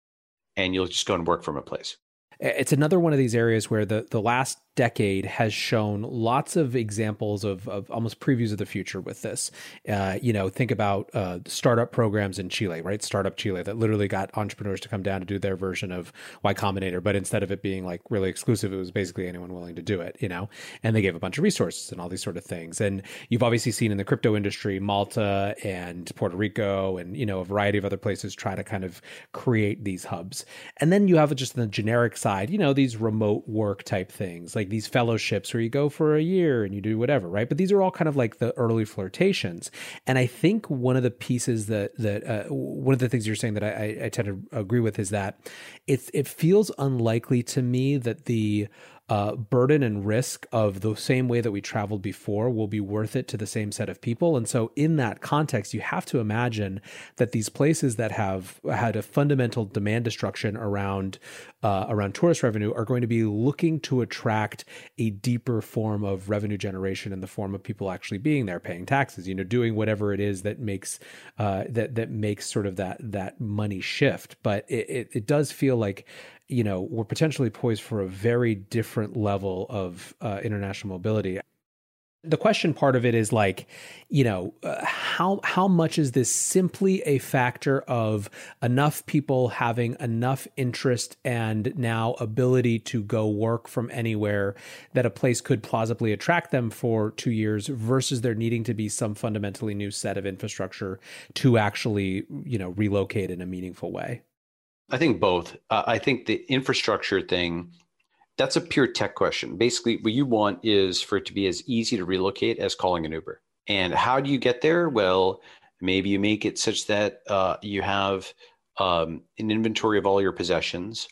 and you'll just go and work from a place. It's another one of these areas where the, the last decade has shown lots of examples of, of almost previews of the future with this. Uh, you know, think about uh, startup programs in Chile, right? Startup Chile that literally got entrepreneurs to come down to do their version of Y Combinator, but instead of it being like really exclusive, it was basically anyone willing to do it, you know, and they gave a bunch of resources and all these sort of things. And you've obviously seen in the crypto industry, Malta and Puerto Rico and, you know, a variety of other places try to kind of create these hubs. And then you have just the generic side, you know, these remote work type things, like these fellowships where you go for a year and you do whatever, right? But these are all kind of like the early flirtations. And I think one of the pieces that, that uh, one of the things you're saying that I, I tend to agree with is that it's, it feels unlikely to me that the uh, burden and risk of the same way that we traveled before will be worth it to the same set of people. And so in that context, you have to imagine that these places that have had a fundamental demand destruction around uh, around tourist revenue are going to be looking to attract a deeper form of revenue generation in the form of people actually being there, paying taxes, you know, doing whatever it is that makes uh, that that makes sort of that that money shift. But it, it, it does feel like, you know, we're potentially poised for a very different level of uh, international mobility. The question part of it is like, you know, uh, how how much is this simply a factor of enough people having enough interest and now ability to go work from anywhere that a place could plausibly attract them for two years versus there needing to be some fundamentally new set of infrastructure to actually, you know, relocate in a meaningful way? I think both. Uh, I think the infrastructure thing, that's a pure tech question. Basically, what you want is for it to be as easy to relocate as calling an Uber. And how do you get there? Well, maybe you make it such that uh, you have um, an inventory of all your possessions,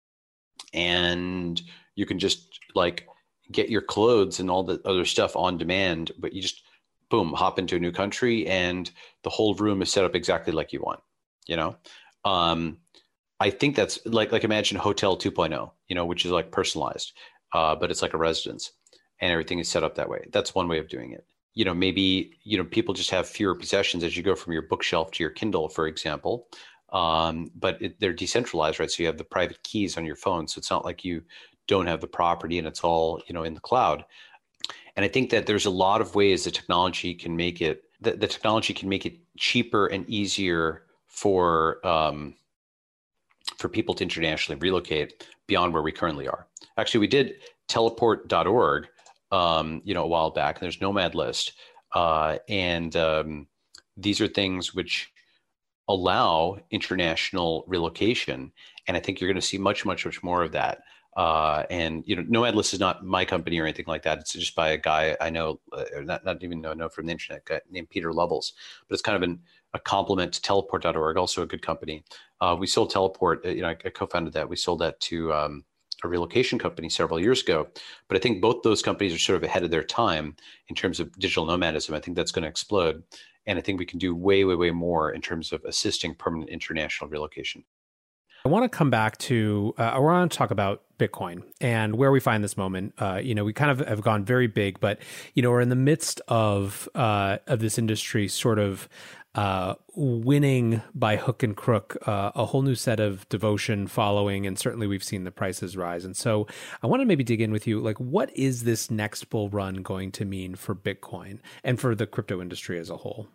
and you can just like get your clothes and all the other stuff on demand, but you just, boom, hop into a new country and the whole room is set up exactly like you want, you know? Um, I think that's like, like imagine Hotel two point oh, you know, which is like personalized, uh, but it's like a residence and everything is set up that way. That's one way of doing it. You know, maybe, you know, people just have fewer possessions as you go from your bookshelf to your Kindle, for example. Um, but it, they're decentralized, right? So you have the private keys on your phone. So it's not like you don't have the property and it's all, you know, in the cloud. And I think that there's a lot of ways the technology can make it, the, the technology can make it cheaper and easier for, um, for people to internationally relocate beyond where we currently are. Actually, we did teleport dot org, um, you know, a while back, and there's Nomad List. Uh, and um, these are things which allow international relocation. And I think you're going to see much, much, much more of that. Uh, and, you know, Nomad List is not my company or anything like that. It's just by a guy I know, uh, not, not even know, know from the internet, guy named Peter Levels, but it's kind of an, a complement to teleport dot org, also a good company. Uh, we sold Teleport, you know, I, I co-founded that. We sold that to um, a relocation company several years ago. But I think both those companies are sort of ahead of their time in terms of digital nomadism. I think that's going to explode. And I think we can do way, way, way more in terms of assisting permanent international relocation. I want to come back to, uh, I want to talk about Bitcoin and where we find this moment. Uh, you know, we kind of have gone very big, but, you know, we're in the midst of, uh, of this industry sort of uh, winning by hook and crook, uh, a whole new set of devotion following. And certainly we've seen the prices rise. And so I want to maybe dig in with you, like, what is this next bull run going to mean for Bitcoin and for the crypto industry as a whole?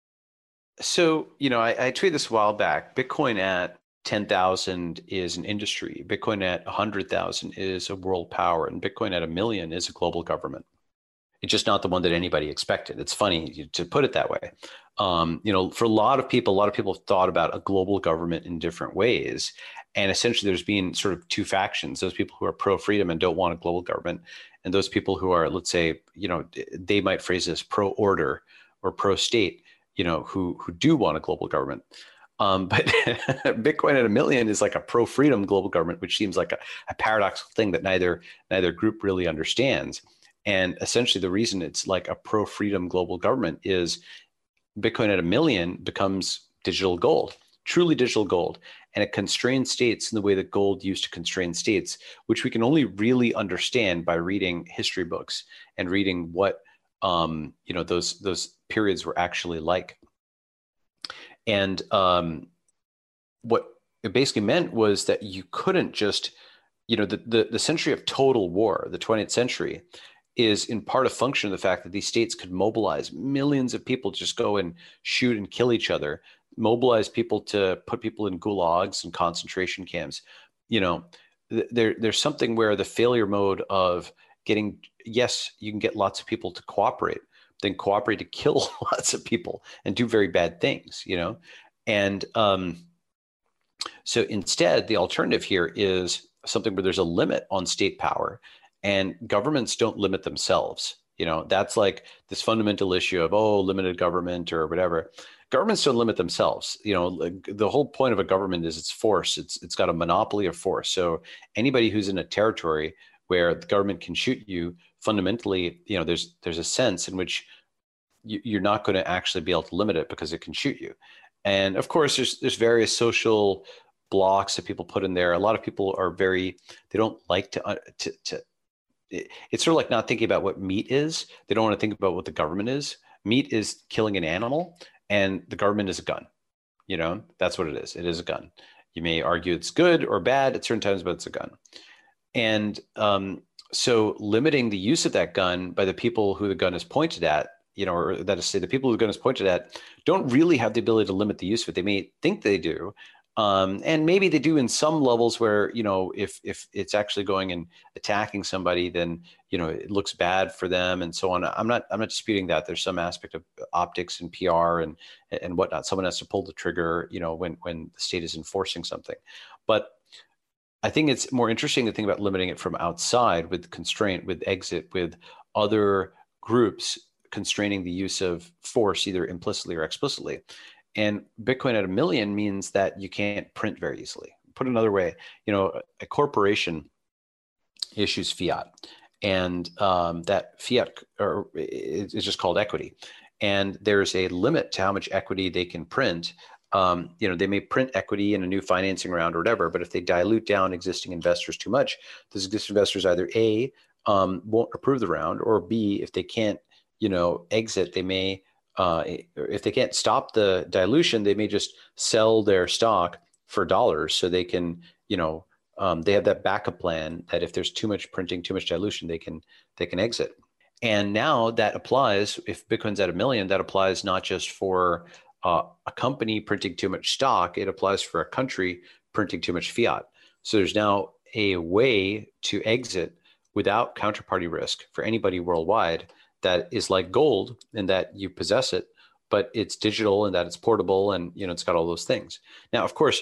So, you know, I, I tweeted this a while back. Bitcoin at ten thousand is an industry. Bitcoin at one hundred thousand is a world power. And Bitcoin at a million is a global government. It's just not the one that anybody expected. It's funny to put it that way. Um, you know, for a lot of people, a lot of people have thought about a global government in different ways. And essentially there's been sort of two factions, those people who are pro-freedom and don't want a global government, and those people who are, let's say, you know, they might phrase this pro-order or pro-state, you know, who who do want a global government. Um, but Bitcoin at a million is like a pro-freedom global government, which seems like a, a paradoxical thing that neither neither group really understands. And essentially the reason it's like a pro-freedom global government is Bitcoin at a million becomes digital gold, truly digital gold. And it constrains states in the way that gold used to constrain states, which we can only really understand by reading history books and reading what um, you know, those those periods were actually like. And um, what it basically meant was that you couldn't just, you know, the, the, the century of total war, the twentieth century, is in part a function of the fact that these states could mobilize millions of people to just go and shoot and kill each other, mobilize people to put people in gulags and concentration camps. You know, th- there there's something where the failure mode of getting, yes, you can get lots of people to cooperate, then cooperate to kill lots of people and do very bad things, you know? And um, so instead, the alternative here is something where there's a limit on state power, and governments don't limit themselves. You know, that's like this fundamental issue of, oh, limited government or whatever. Governments don't limit themselves. You know, like the whole point of a government is its force. It's it's got a monopoly of force. So anybody who's in a territory where the government can shoot you, fundamentally, you know, there's there's a sense in which you, you're not going to actually be able to limit it because it can shoot you. And of course, there's there's various social blocks that people put in there. A lot of people are very, they don't like to, uh, to, to it, it's sort of like not thinking about what meat is. They don't want to think about what the government is. Meat is killing an animal, and the government is a gun. You know, that's what it is. It is a gun. You may argue it's good or bad at certain times, but it's a gun. And um, so limiting the use of that gun by the people who the gun is pointed at, you know, or that is to say the people who the gun is pointed at don't really have the ability to limit the use of it. They may think they do. Um, and maybe they do in some levels where, you know, if if it's actually going and attacking somebody, then, you know, it looks bad for them and so on. I'm not I'm not disputing that. There's some aspect of optics and P R and and whatnot. Someone has to pull the trigger, you know, when when the state is enforcing something. But I think it's more interesting to think about limiting it from outside with constraint, with exit, with other groups constraining the use of force, either implicitly or explicitly. And Bitcoin at a million means that you can't print very easily. Put another way, you know, a corporation issues fiat, and um, that fiat or is just called equity. And there's a limit to how much equity they can print. Um, you know, they may print equity in a new financing round or whatever, but if they dilute down existing investors too much, those existing investors either A, um, won't approve the round, or B, if they can't, you know, exit, they may, uh, if they can't stop the dilution, they may just sell their stock for dollars so they can, you know, um, they have that backup plan that if there's too much printing, too much dilution, they can, they can exit. And now that applies, if Bitcoin's at a million, that applies not just for uh, a company printing too much stock, it applies for a country printing too much fiat. So there's now a way to exit without counterparty risk for anybody worldwide that is like gold in that you possess it, but it's digital and that it's portable and, you know, it's got all those things. Now, of course,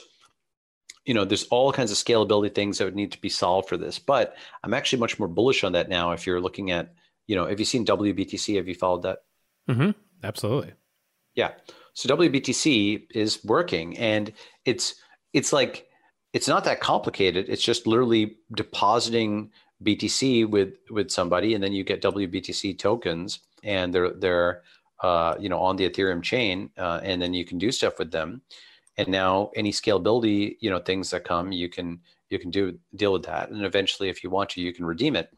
you know, there's all kinds of scalability things that would need to be solved for this, but I'm actually much more bullish on that now. If you're looking at, you know, have you seen W B T C? Have you followed that? Mm-hmm. Absolutely. Yeah. So W B T C is working, and it's, it's like, it's not that complicated. It's just literally depositing B T C with, with somebody, and then you get W B T C tokens, and they're, they're, uh, you know, on the Ethereum chain, uh, and then you can do stuff with them. And now any scalability, you know, things that come, you can, you can do, deal with that. And eventually, if you want to, you can redeem it.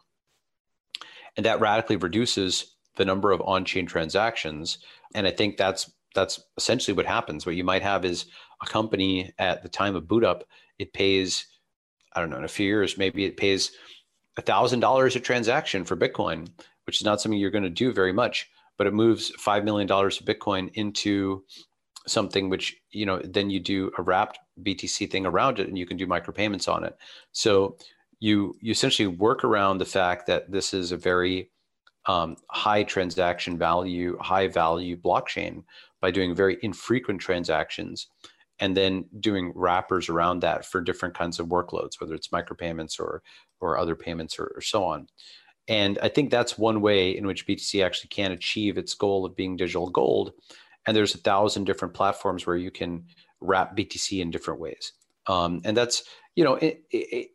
And that radically reduces the number of on-chain transactions. And I think that's, that's essentially what happens. What you might have is a company at the time of boot up, it pays, I don't know, in a few years, maybe it pays one thousand dollars a transaction for Bitcoin, which is not something you're going to do very much, but it moves five million dollars of Bitcoin into something which, you know, then you do a wrapped B T C thing around it, and you can do micropayments on it. So you, you essentially work around the fact that this is a very um, high transaction value, high value blockchain by doing very infrequent transactions, and then doing wrappers around that for different kinds of workloads, whether it's micropayments or or other payments or, or so on. And I think that's one way in which B T C actually can achieve its goal of being digital gold. And there's a thousand different platforms where you can wrap B T C in different ways. Um, and that's, you know, it, it,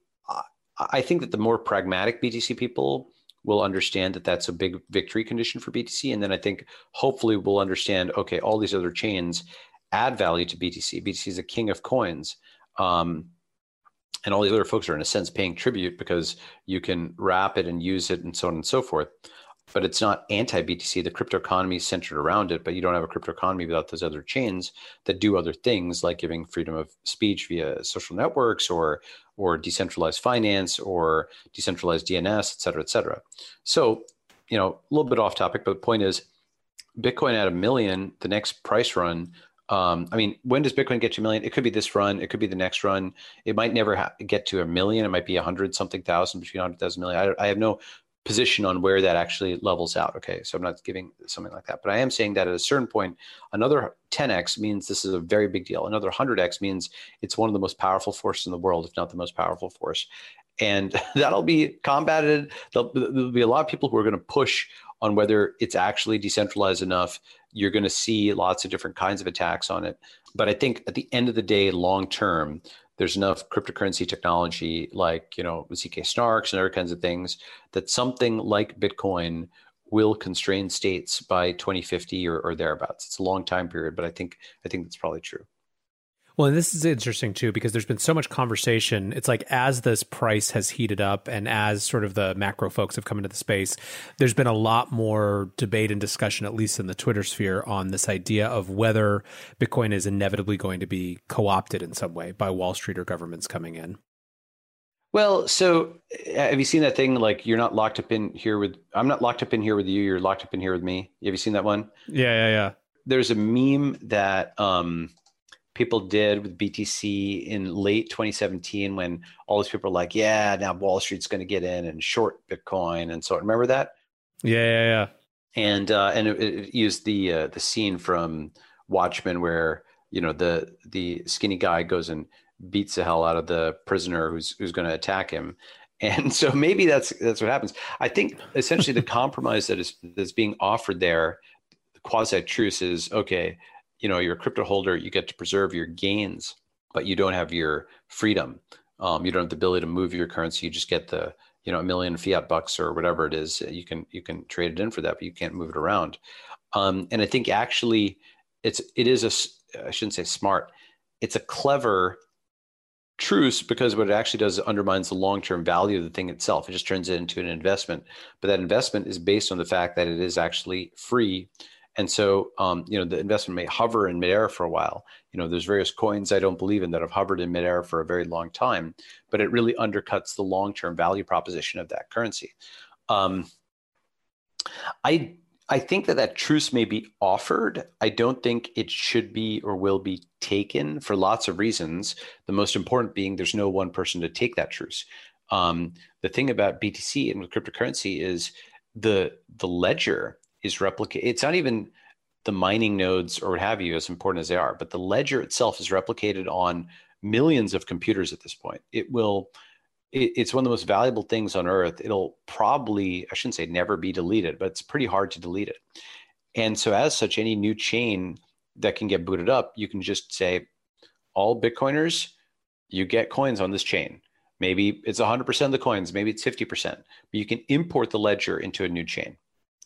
I think that the more pragmatic B T C people will understand that that's a big victory condition for B T C. And then I think hopefully we'll understand, okay, all these other chains add value to B T C. B T C is a king of coins. Um, and all the other folks are in a sense paying tribute because you can wrap it and use it and so on and so forth. But it's not anti-B T C. The crypto economy is centered around it, but you don't have a crypto economy without those other chains that do other things like giving freedom of speech via social networks or or decentralized finance or decentralized D N S, et cetera, et cetera. So, you know, a little bit off topic, but the point is Bitcoin at a million, the next price run, Um, I mean, when does Bitcoin get to a million? It could be this run. It could be the next run. It might never ha- get to a million. It might be a hundred something thousand, between a hundred thousand million. I, I have no position on where that actually levels out. Okay. So I'm not giving something like that, but I am saying that at a certain point, another ten X means this is a very big deal. Another one hundred X means it's one of the most powerful forces in the world, if not the most powerful force. And that'll be combated. There'll, there'll be a lot of people who are going to push on whether it's actually decentralized enough. You're going to see lots of different kinds of attacks on it. But I think at the end of the day, long term, there's enough cryptocurrency technology like, you know, Z K Snarks and other kinds of things that something like Bitcoin will constrain states by twenty fifty or, or thereabouts. It's a long time period, but I think I think that's probably true. Well, and this is interesting too, because there's been so much conversation. It's like as this price has heated up and as sort of the macro folks have come into the space, there's been a lot more debate and discussion, at least in the Twitter sphere, on this idea of whether Bitcoin is inevitably going to be co-opted in some way by Wall Street or governments coming in. Well, so have you seen that thing, like, you're not locked up in here with, I'm not locked up in here with you, you're locked up in here with me? Have you seen that one? Yeah, yeah, yeah. There's a meme that um, people did with B T C in late twenty seventeen when all these people are like, yeah, now Wall Street's going to get in and short Bitcoin. And so remember that? Yeah, yeah, yeah. And uh, and it, it used the uh, the scene from Watchmen where, you know, the the skinny guy goes and beats the hell out of the prisoner who's who's going to attack him. And so maybe that's that's what happens. I think essentially the compromise that is that's being offered there, the quasi-truce, is, okay, you know, you're a crypto holder, you get to preserve your gains, but you don't have your freedom. Um, you don't have the ability to move your currency. You just get the, you know, a million fiat bucks or whatever it is. You can you can trade it in for that, but you can't move it around. Um, and I think actually it's it is a I shouldn't say smart. It's a clever truce, because what it actually does is undermines the long-term value of the thing itself. It just turns it into an investment, but that investment is based on the fact that it is actually free. And so, um, you know, the investment may hover in midair for a while. You know, there's various coins I don't believe in that have hovered in midair for a very long time, but it really undercuts the long-term value proposition of that currency. Um, I I think that that truce may be offered. I don't think it should be or will be taken for lots of reasons. The most important being there's no one person to take that truce. Um, the thing about B T C and with cryptocurrency is the the ledger is replicated. It's not even the mining nodes or what have you, as important as they are, but the ledger itself is replicated on millions of computers at this point. It will. It's one of the most valuable things on earth. It'll probably, I shouldn't say never be deleted, but it's pretty hard to delete it. And so as such, any new chain that can get booted up, you can just say, all Bitcoiners, you get coins on this chain. Maybe it's one hundred percent of the coins, maybe it's fifty percent, but you can import the ledger into a new chain.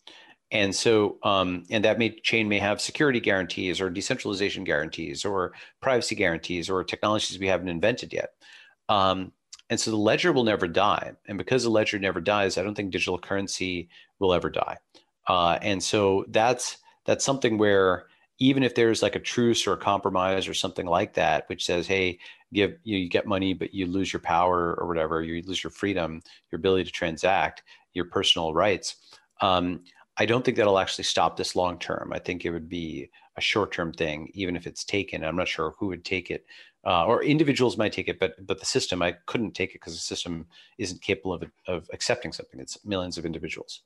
And so, um, and that may, chain may have security guarantees or decentralization guarantees or privacy guarantees or technologies we haven't invented yet. Um, And so the ledger will never die. And because the ledger never dies, I don't think digital currency will ever die. Uh, and so that's that's something where even if there's like a truce or a compromise or something like that, which says, hey, give you, you get money, but you lose your power or whatever, you lose your freedom, your ability to transact, your personal rights. Um, I don't think that'll actually stop this long term. I think it would be a short term thing, even if it's taken. I'm not sure who would take it. Uh, or individuals might take it, but but the system, I couldn't take it because the system isn't capable of of accepting something. It's millions of individuals.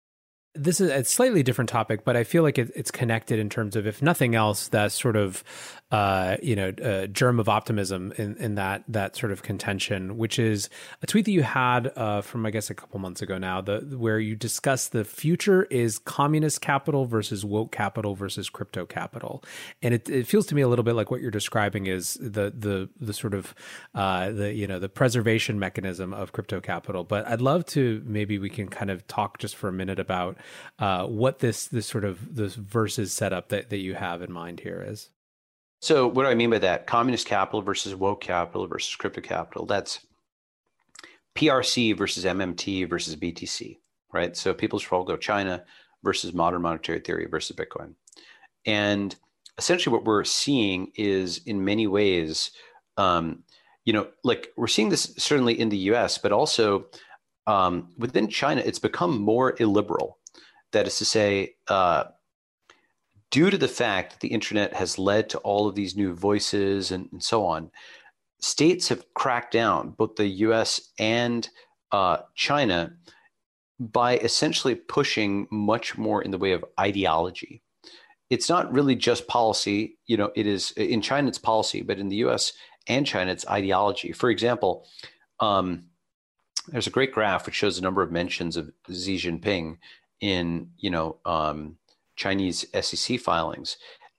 This is a slightly different topic, but I feel like it, it's connected in terms of, if nothing else, that sort of, uh, you know, uh, germ of optimism in, in that that sort of contention, which is a tweet that you had uh, from, I guess, a couple months ago now, the where you discuss the future is communist capital versus woke capital versus crypto capital, and it, it feels to me a little bit like what you're describing is the the the sort of uh, the you know the preservation mechanism of crypto capital. But I'd love to maybe we can kind of talk just for a minute about Uh, what this this sort of this versus setup that, that you have in mind here is. So what do I mean by that? Communist capital versus woke capital versus crypto capital. That's P R C versus M M T versus B T C, right? So People's Republic of China versus modern monetary theory versus Bitcoin. And essentially what we're seeing is, in many ways, um, you know, like we're seeing this certainly in the U S, but also um, within China, it's become more illiberal. That is to say, uh, due to the fact that the internet has led to all of these new voices and, and so on, states have cracked down, both the U S and uh, China, by essentially pushing much more in the way of ideology. It's not really just policy. You know, it is in China, it's policy, but in the U S and China, it's ideology. For example, um, there's a great graph which shows the number of mentions of Xi Jinping in, you know, um, Chinese S E C filings.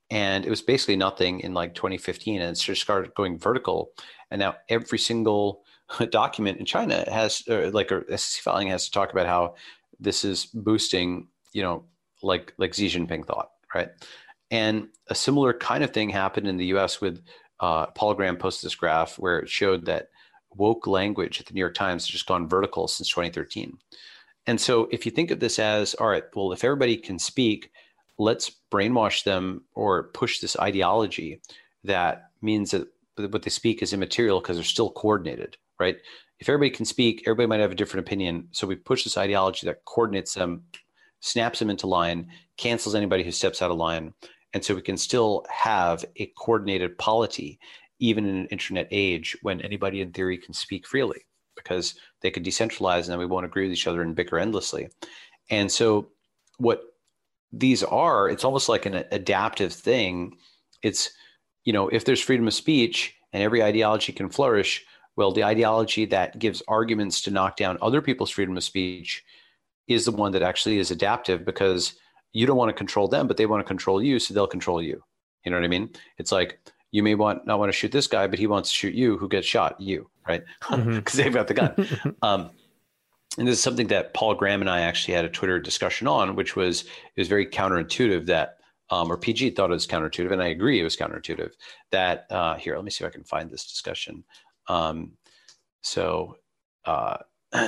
And it was basically nothing in like twenty fifteen, and it's just started going vertical. And now every single document in China has, uh, like, a S E C filing has to talk about how this is boosting, you know, like like Xi Jinping thought, right? And a similar kind of thing happened in the U S with uh, Paul Graham posted this graph where it showed that woke language at the New York Times has just gone vertical since twenty thirteen. And so if you think of this as, all right, well, if everybody can speak, let's brainwash them or push this ideology that means that what they speak is immaterial because they're still coordinated, right? If everybody can speak, everybody might have a different opinion. So we push this ideology that coordinates them, snaps them into line, cancels anybody who steps out of line. And so we can still have a coordinated polity, even in an internet age when anybody in theory can speak freely, because they could decentralize and then we won't agree with each other and bicker endlessly. And so what these are, it's almost like an adaptive thing. It's, you know, if there's freedom of speech and every ideology can flourish, well, the ideology that gives arguments to knock down other people's freedom of speech is the one that actually is adaptive, because you don't want to control them, but they want to control you, so they'll control you. You know what I mean? It's like, you may want not want to shoot this guy, but he wants to shoot you. Who gets shot? You, right? Because mm-hmm. they've got the gun. um, and this is something that Paul Graham and I actually had a Twitter discussion on, which was, it was very counterintuitive that, um, or P G thought it was counterintuitive, and I agree it was counterintuitive, that, uh, here, let me see if I can find this discussion. Um, so, uh,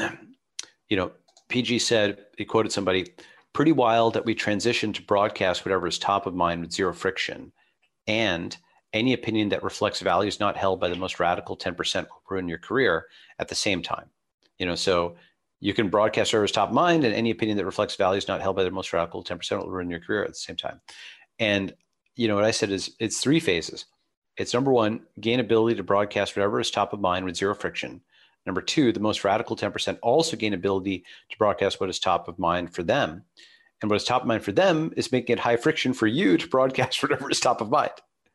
you know, P G said, he quoted somebody, "Pretty wild that we transitioned to broadcast whatever is top of mind with zero friction. And any opinion that reflects values not held by the most radical ten percent will ruin your career at the same time." You know, so you can broadcast whatever is top of mind, and any opinion that reflects values not held by the most radical ten percent will ruin your career at the same time. And, you know, what I said is it's three phases. It's number one, gain ability to broadcast whatever is top of mind with zero friction. Number two, the most radical ten percent also gain ability to broadcast what is top of mind for them. And what is top of mind for them is making it high friction for you to broadcast whatever is top of mind.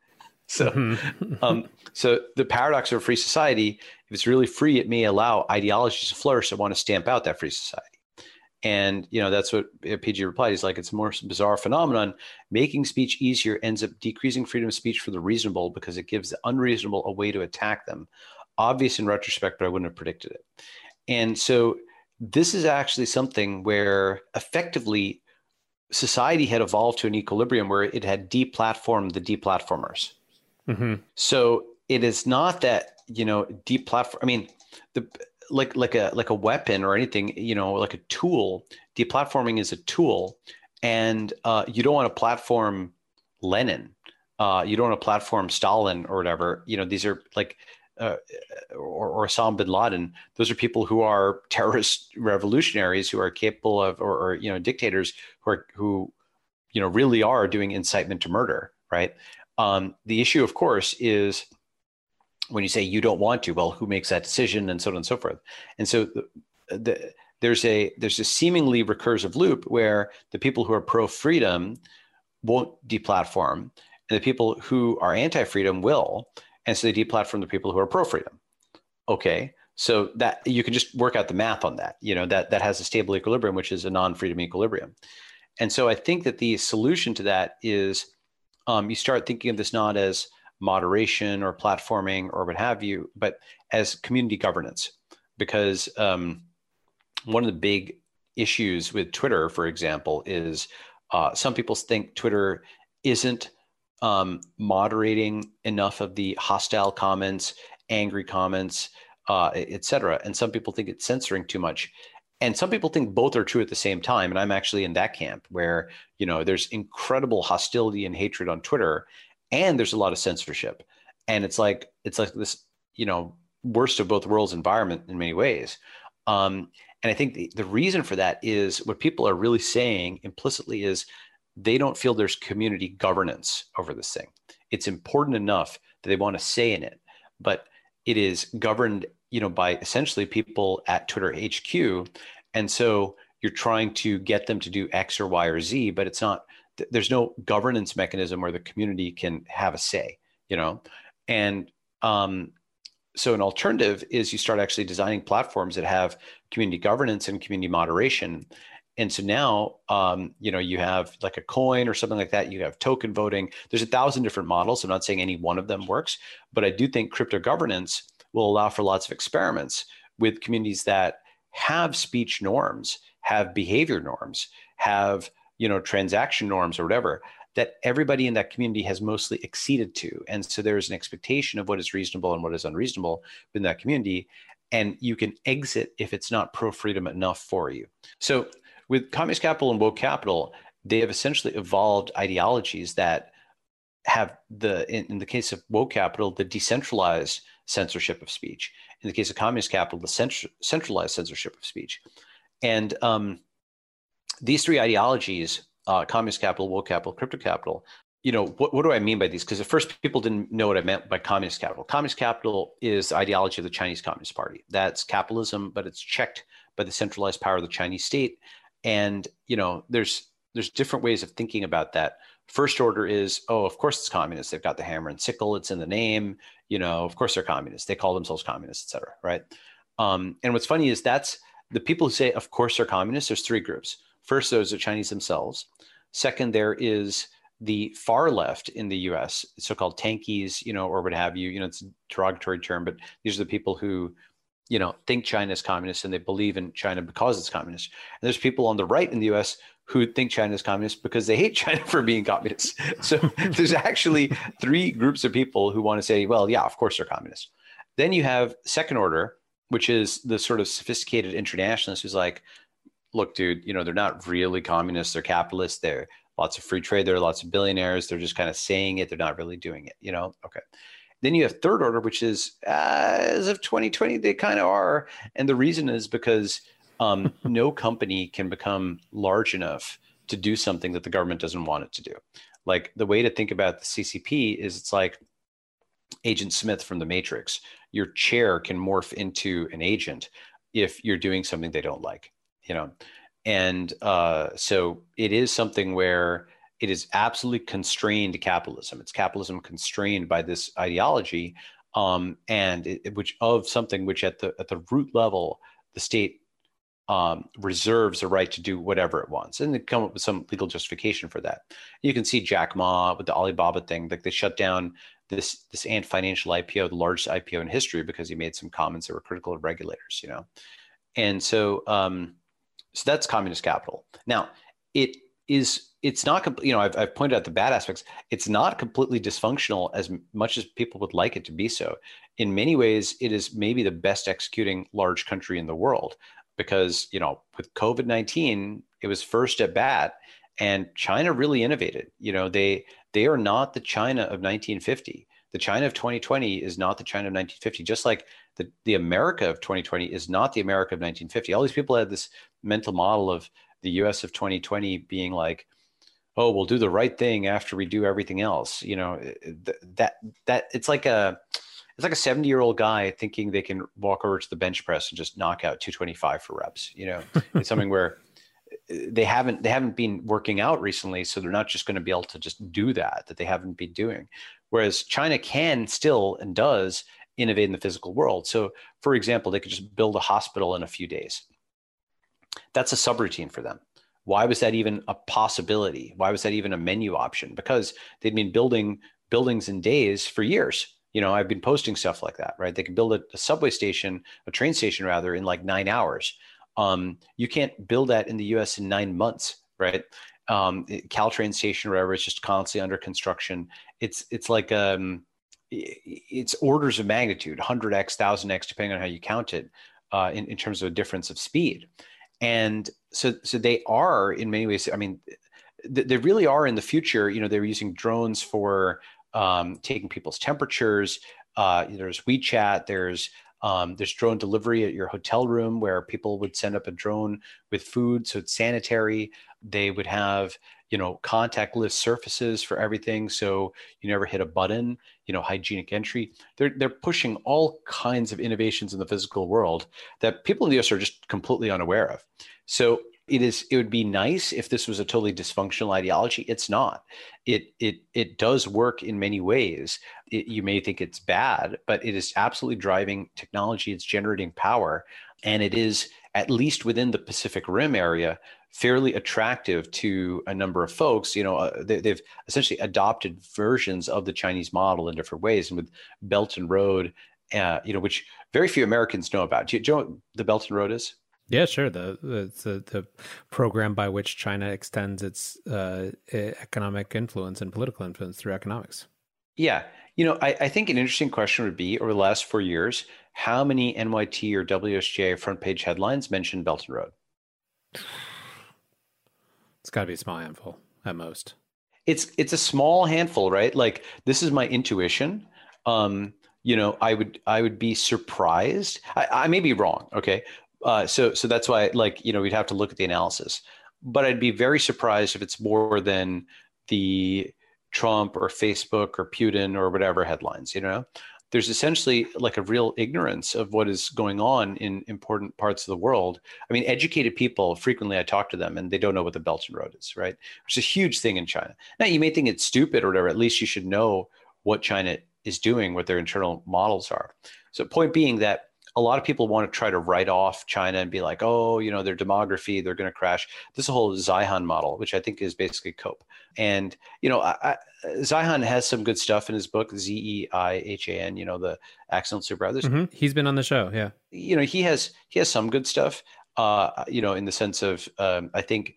So, mm-hmm. um, so the paradox of a free society, if it's really free, it may allow ideologies to flourish that want to stamp out that free society. And, you know, that's what P G replied. He's like, it's a more bizarre phenomenon. Making speech easier ends up decreasing freedom of speech for the reasonable because it gives the unreasonable a way to attack them. Obvious in retrospect, but I wouldn't have predicted it. And so this is actually something where effectively society had evolved to an equilibrium where it had deplatformed the deplatformers. Mm-hmm. So it is not that, you know, deplatform, I mean, the like like a like a weapon or anything, you know, like a tool. Deplatforming is a tool, and uh, you don't want to platform Lenin. Uh, you don't want to platform Stalin or whatever. You know, these are like uh, or, or Osama bin Laden. Those are people who are terrorist revolutionaries who are capable of, or, or you know, dictators who are who, you know, really are doing incitement to murder, right? Um, the issue, of course, is when you say you don't want to, well, who makes that decision, and so on and so forth. And so the, the, there's a there's a seemingly recursive loop where the people who are pro-freedom won't deplatform, and the people who are anti-freedom will, and so they deplatform the people who are pro-freedom. Okay, so that you can just work out the math on that. You know, that that has a stable equilibrium, which is a non-freedom equilibrium. And so I think that the solution to that is um, you start thinking of this not as moderation or platforming or what have you, but as community governance. Because um, one of the big issues with Twitter, for example, is uh, some people think Twitter isn't um, moderating enough of the hostile comments, angry comments, uh, et cetera. And some people think it's censoring too much. And some people think both are true at the same time. And I'm actually in that camp where, you know, there's incredible hostility and hatred on Twitter, and there's a lot of censorship. And it's like, it's like this, you know, worst of both worlds environment in many ways. Um, and I think the, the reason for that is what people are really saying implicitly is they don't feel there's community governance over this thing. It's important enough that they want to say in it, but it is governed, you know, by essentially people at Twitter H Q. And so you're trying to get them to do X or Y or Z, but it's not, there's no governance mechanism where the community can have a say, you know? And um, so an alternative is you start actually designing platforms that have community governance and community moderation. And so now, um, you know, you have like a coin or something like that. You have token voting. There's a thousand different models. I'm not saying any one of them works, but I do think crypto governance will allow for lots of experiments with communities that have speech norms, have behavior norms, have, you know, transaction norms or whatever, that everybody in that community has mostly acceded to. And so there's an expectation of what is reasonable and what is unreasonable in that community. And you can exit if it's not pro-freedom enough for you. So with communist capital and woke capital, they have essentially evolved ideologies that have the, in, in the case of woke capital, the decentralized censorship of speech. In the case of communist capital, the central, centralized censorship of speech. And um, these three ideologies, uh, communist capital, woke capital, crypto capital, you know, what, what do I mean by these? Because at first people didn't know what I meant by communist capital. Communist capital is the ideology of the Chinese Communist Party. That's capitalism, but it's checked by the centralized power of the Chinese state. And, you know, there's there's different ways of thinking about that. First order is, oh, of course it's communist. They've got the hammer and sickle. It's in the name. You know, of course they're communists. They call themselves communists, et cetera, right? Um, and what's funny is that's the people who say, of course they're communists. There's three groups. First, those are Chinese themselves. Second, there is the far left in the U S, so-called tankies, you know, or what have you. You know, it's a derogatory term, but these are the people who, you know, think China is communist and they believe in China because it's communist. And there's people on the right in the U S who think China is communist because they hate China for being communist. So there's actually three groups of people who want to say, well, yeah, of course they're communist. Then you have second order, which is the sort of sophisticated internationalist who's like, look, dude, you know, they're not really communists. They're capitalists. They're lots of free trade. There are lots of billionaires. They're just kind of saying it. They're not really doing it, you know? Okay. Then you have third order, which is uh, as of twenty twenty, they kind of are. And the reason is because um, no company can become large enough to do something that the government doesn't want it to do. Like the way to think about the C C P is it's like Agent Smith from The Matrix. Your chair can morph into an agent if you're doing something they don't like, you know? And uh, so it is something where it is absolutely constrained capitalism. It's capitalism constrained by this ideology, um, and it, which of something which at the at the root level, the state um, reserves a right to do whatever it wants, and they come up with some legal justification for that. You can see Jack Ma with the Alibaba thing, like they shut down this this Ant Financial I P O, the largest I P O in history, because he made some comments that were critical of regulators, you know, and so um, so that's communist capital. Now it is. It's not, you know, I've, I've pointed out the bad aspects. It's not completely dysfunctional as much as people would like it to be so. In many ways, it is maybe the best executing large country in the world because, you know, with COVID nineteen, it was first at bat and China really innovated. You know, they they are not the China of nineteen fifty. The China of twenty twenty is not the China of nineteen fifty, just like the, the America of twenty twenty is not the America of nineteen fifty. All these people had this mental model of the U S of twenty twenty being like, oh, we'll do the right thing after we do everything else. You know, that, that it's like a, it's like a seventy year old guy thinking they can walk over to the bench press and just knock out two twenty-five for reps. You know, it's something where they haven't, they haven't been working out recently. So they're not just going to be able to just do that, that they haven't been doing. Whereas China can still and does innovate in the physical world. So for example, they could just build a hospital in a few days. That's a subroutine for them. Why was that even a possibility? Why was that even a menu option? Because they'd been building buildings in days for years. You know, I've been posting stuff like that, right? They could build a, a subway station, a train station rather, in like nine hours. Um, you can't build that in the U S in nine months, right? Um, Caltrain station, or whatever, it's just constantly under construction. It's it's like um, it's orders of magnitude, one hundred x, one thousand x, depending on how you count it, uh, in, in terms of a difference of speed. And so, so they are in many ways, I mean, th- they really are in the future. You know, they're using drones for um, taking people's temperatures. Uh, there's WeChat, there's um, there's drone delivery at your hotel room where people would send up a drone with food. So it's sanitary. They would have, you know, contactless surfaces for everything. So you never hit a button, you know, hygienic entry. They're, they're pushing all kinds of innovations in the physical world that people in the U S are just completely unaware of. So it is, it would be nice if this was a totally dysfunctional ideology. It's not. It, it, it does work in many ways. It, you may think it's bad, but it is absolutely driving technology. It's generating power. And it is, at least within the Pacific Rim area, fairly attractive to a number of folks. You know, uh, they, they've essentially adopted versions of the Chinese model in different ways, and with Belt and Road, uh, you know, which very few Americans know about. Do you, do you know what the Belt and Road is? Yeah, sure. The the the program by which China extends its uh, economic influence and political influence through economics. Yeah. You know, I, I think an interesting question would be, over the last four years, how many N Y T or W S J front page headlines mention Belt and Road? It's got to be a small handful at most. It's it's a small handful, right? Like, this is my intuition. Um, you know, I would I would be surprised. I, I may be wrong. Okay. Uh, so so that's why, like, you know, we'd have to look at the analysis, but I'd be very surprised if it's more than the Trump or Facebook or Putin or whatever headlines. You know, there's essentially like a real ignorance of what is going on in important parts of the world. I mean, educated people, frequently I talk to them and they don't know what the Belt and Road is, right? Which is a huge thing in China. Now, you may think it's stupid or whatever. At least you should know what China is doing, what their internal models are. So point being that a lot of people want to try to write off China and be like, oh, you know, their demography, they're going to crash. This is a whole Zeihan model, which I think is basically COPE. And, you know, I, I, Zeihan has some good stuff in his book, Z E I H A N, you know, the Accidental Superbrothers. Mm-hmm. He's been on the show. Yeah. You know, he has, he has some good stuff, uh, you know, in the sense of, um, I think,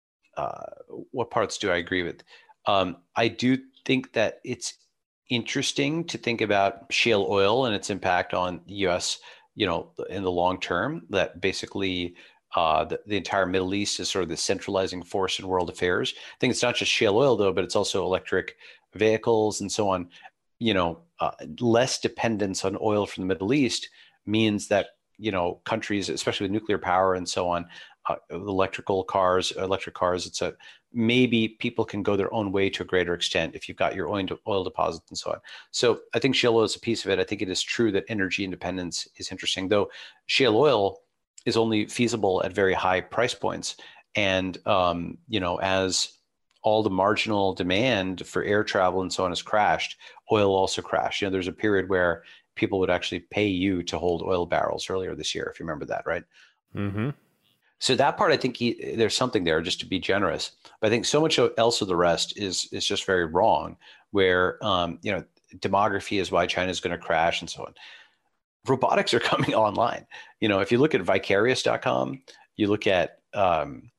uh, what parts do I agree with? Um, I do think that it's interesting to think about shale oil and its impact on the U S, you know, in the long term, that basically uh, the, the entire Middle East is sort of the centralizing force in world affairs. I think it's not just shale oil, though, but it's also electric vehicles and so on. You know, uh, less dependence on oil from the Middle East means that, you know, countries, especially with nuclear power and so on, uh, electrical cars, electric cars, it's a maybe people can go their own way to a greater extent if you've got your oil, oil deposits and so on. So I think shale oil is a piece of it. I think it is true that energy independence is interesting, though shale oil is only feasible at very high price points. And, um, you know, as all the marginal demand for air travel and so on has crashed, oil also crashed. You know, there's a period where people would actually pay you to hold oil barrels earlier this year, if you remember that, right? Mm-hmm. So that part, I think he, there's something there, just to be generous. But I think so much else of the rest is is just very wrong, where, um, you know, demography is why China is going to crash and so on. Robotics are coming online. You know, if you look at vicarious dot com, you look at, um,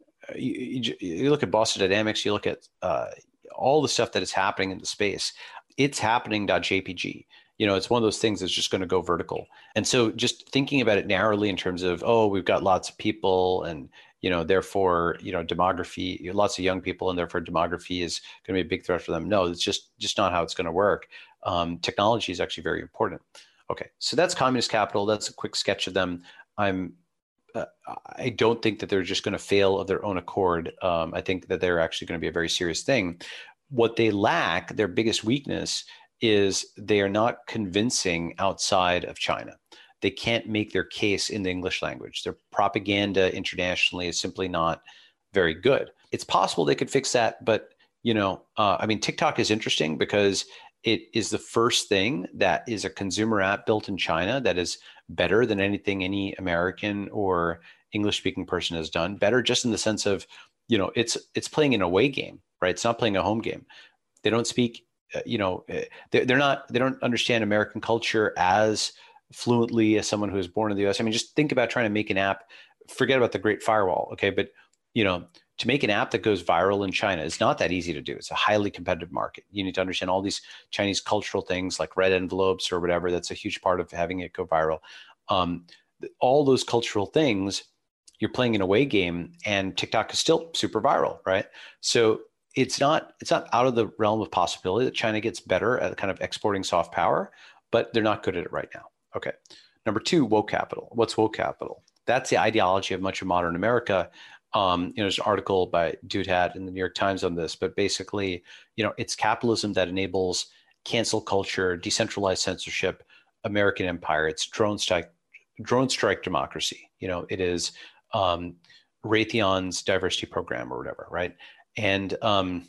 you, you, you look at Boston Dynamics, you look at uh, all the stuff that is happening in the space. It's happening.jpg. You know, it's one of those things that's just going to go vertical. And so just thinking about it narrowly in terms of, oh, we've got lots of people and, you know, therefore, you know, demography, lots of young people, and therefore demography is going to be a big threat for them. No, it's just just not how it's going to work. Um, technology is actually very important. Okay, so that's communist capital. That's a quick sketch of them. I'm, uh, I don't think that they're just going to fail of their own accord. Um, I think that they're actually going to be a very serious thing. What they lack, their biggest weakness, is they are not convincing outside of China. They can't make their case in the English language. Their propaganda internationally is simply not very good. It's possible they could fix that, but, you know, uh, I mean, TikTok is interesting because it is the first thing that is a consumer app built in China that is better than anything any American or English-speaking person has done. Better just in the sense of, you know, it's it's playing an away game, right? It's not playing a home game. They don't speak Uh, you know, they're, they're not, they don't understand American culture as fluently as someone who was born in the U S. I mean, just think about trying to make an app, forget about the Great Firewall. Okay. But, you know, to make an app that goes viral in China, it's not that easy to do. It's a highly competitive market. You need to understand all these Chinese cultural things like red envelopes or whatever. That's a huge part of having it go viral. Um, all those cultural things, you're playing an away game, and TikTok is still super viral, right? So It's not it's not out of the realm of possibility that China gets better at kind of exporting soft power, but they're not good at it right now. Okay. Number two, woke capital. What's woke capital? That's the ideology of much of modern America. Um, you know, there's an article by Dudhat in the New York Times on this, but basically, you know, it's capitalism that enables cancel culture, decentralized censorship, American empire. It's drone strike, drone strike democracy. You know, it is um, Raytheon's diversity program or whatever, right? And um,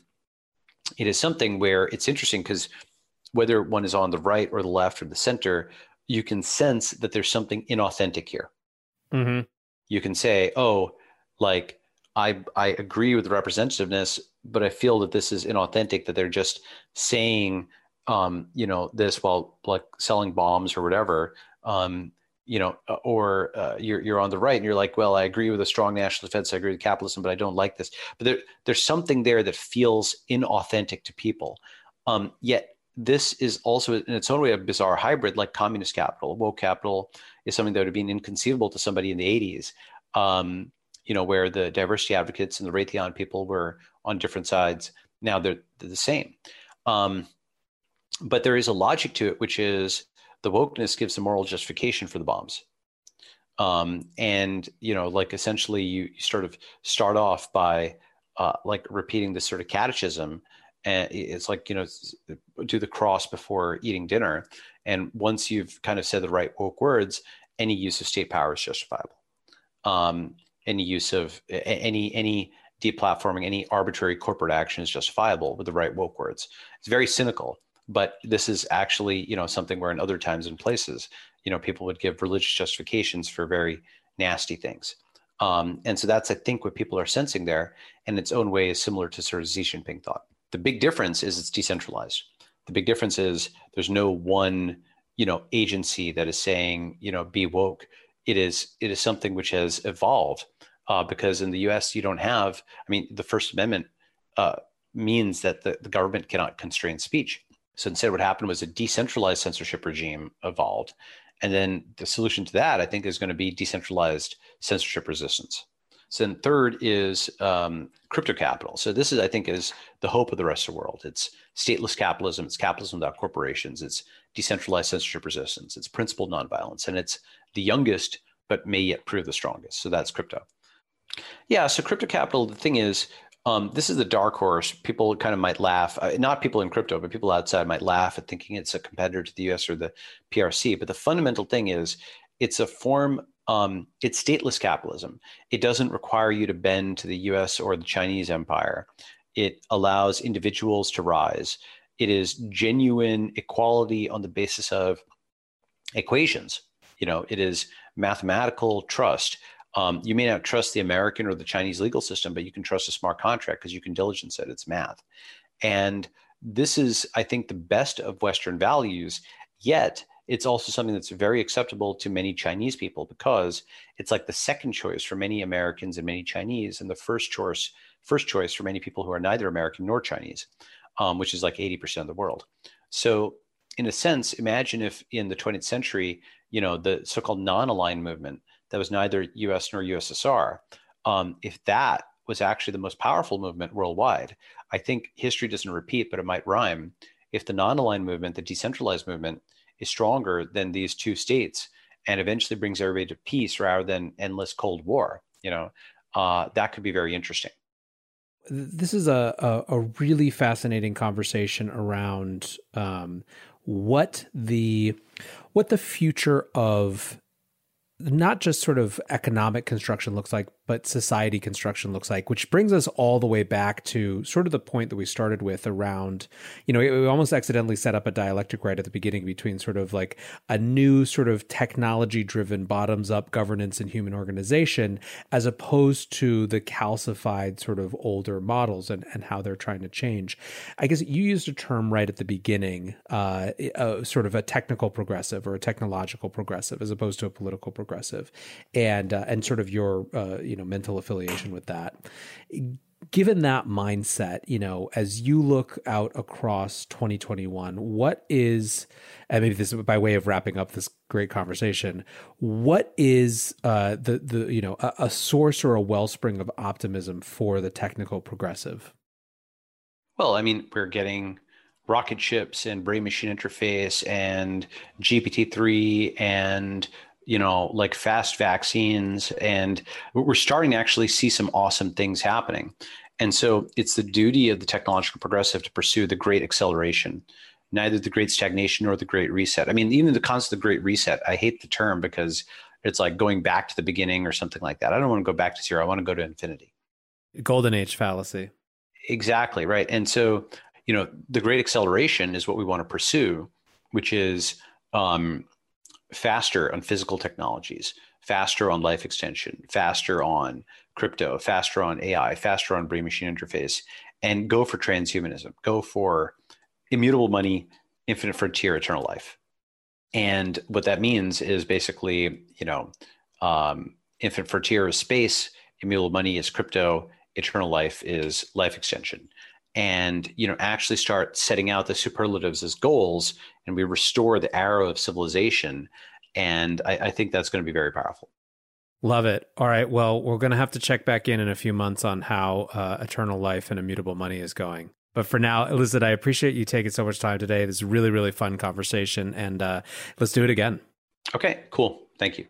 it is something where it's interesting because whether one is on the right or the left or the center, you can sense that there's something inauthentic here. Mm-hmm. You can say, oh, like I I agree with the representativeness, but I feel that this is inauthentic, that they're just saying, um, you know, this while like selling bombs or whatever, um, you know, or uh, you're you're on the right and you're like, well, I agree with a strong national defense, I agree with capitalism, but I don't like this. But there there's something there that feels inauthentic to people. Um, yet this is also in its own way a bizarre hybrid, like communist capital. Woke capital is something that would have been inconceivable to somebody in the eighties. Um, you know, where the diversity advocates and the Raytheon people were on different sides. Now they're, they're the same. Um, but there is a logic to it, which is the wokeness gives the moral justification for the bombs. Um, and, you know, like essentially you, you sort of start off by uh, like repeating this sort of catechism. And it's like, you know, do the cross before eating dinner. And once you've kind of said the right woke words, any use of state power is justifiable. Um, any use of any any deplatforming, any arbitrary corporate action is justifiable with the right woke words. It's very cynical, but this is actually, you know, something where in other times and places, you know, people would give religious justifications for very nasty things. Um, and so that's, I think, what people are sensing there, in its own way is similar to sort of Xi Jinping thought. The big difference is it's decentralized. The big difference is there's no one, you know, agency that is saying, you know, be woke. It is it is something which has evolved uh, because in the U S you don't have, I mean, the First Amendment uh, means that the, the government cannot constrain speech. So instead what happened was a decentralized censorship regime evolved. And then the solution to that, I think, is going to be decentralized censorship resistance. So then third is um, crypto capital. So this is, I think, is the hope of the rest of the world. It's stateless capitalism. It's capitalism without corporations. It's decentralized censorship resistance. It's principled nonviolence. And it's the youngest, but may yet prove the strongest. So that's crypto. Yeah, so crypto capital, the thing is, um, this is the dark horse. People kind of might laugh, uh, not people in crypto, but people outside might laugh at thinking it's a competitor to the U S or the P R C. But the fundamental thing is it's a form, um, it's stateless capitalism. It doesn't require you to bend to the U S or the Chinese empire. It allows individuals to rise. It is genuine equality on the basis of equations. You know, it is mathematical trust. Um, you may not trust the American or the Chinese legal system, but you can trust a smart contract because you can diligence it. It's math. And this is, I think, the best of Western values, yet it's also something that's very acceptable to many Chinese people because it's like the second choice for many Americans and many Chinese, and the first choice, first choice for many people who are neither American nor Chinese, um, which is like eighty percent of the world. So in a sense, imagine if in the twentieth century, you know, the so-called non-aligned movement that was neither U S nor U S S R, um, if that was actually the most powerful movement worldwide, I think history doesn't repeat, but it might rhyme. If the non-aligned movement, the decentralized movement, is stronger than these two states and eventually brings everybody to peace rather than endless Cold War, you know, uh, that could be very interesting. This is a, a, a really fascinating conversation around um, what the what the future of not just sort of economic construction looks like, but society construction looks like, which brings us all the way back to sort of the point that we started with around, you know, we almost accidentally set up a dialectic right at the beginning between sort of like a new sort of technology driven bottoms up governance and human organization, as opposed to the calcified sort of older models and, and how they're trying to change. I guess you used a term right at the beginning, uh, uh, sort of a technical progressive or a technological progressive, as opposed to a political progressive. Progressive, and uh, and sort of your uh, you know mental affiliation with that. Given that mindset, you know, as you look out across twenty twenty-one, what is, and maybe this is by way of wrapping up this great conversation, what is uh, the the you know a, a source or a wellspring of optimism for the technical progressive? Well, I mean, we're getting rocket ships and brain machine interface and G P T three and you know, like fast vaccines. And we're starting to actually see some awesome things happening. And so it's the duty of the technological progressive to pursue the great acceleration, neither the great stagnation nor the great reset. I mean, even the concept of the great reset, I hate the term because it's like going back to the beginning or something like that. I don't want to go back to zero. I want to go to infinity. Golden age fallacy. Exactly. Right. And so, you know, the great acceleration is what we want to pursue, which is, um, faster on physical technologies, faster on life extension, faster on crypto, faster on A I, faster on brain-machine interface, and go for transhumanism, go for immutable money, infinite frontier, eternal life. And what that means is basically, you know, um, infinite frontier is space, immutable money is crypto, eternal life is life extension. And, you know, actually start setting out the superlatives as goals, and we restore the arrow of civilization. And I, I think that's going to be very powerful. Love it. All right. Well, we're going to have to check back in in a few months on how uh, eternal life and immutable money is going. But for now, Elizabeth, I appreciate you taking so much time today. This is a really, really fun conversation, and uh, let's do it again. Okay, cool. Thank you.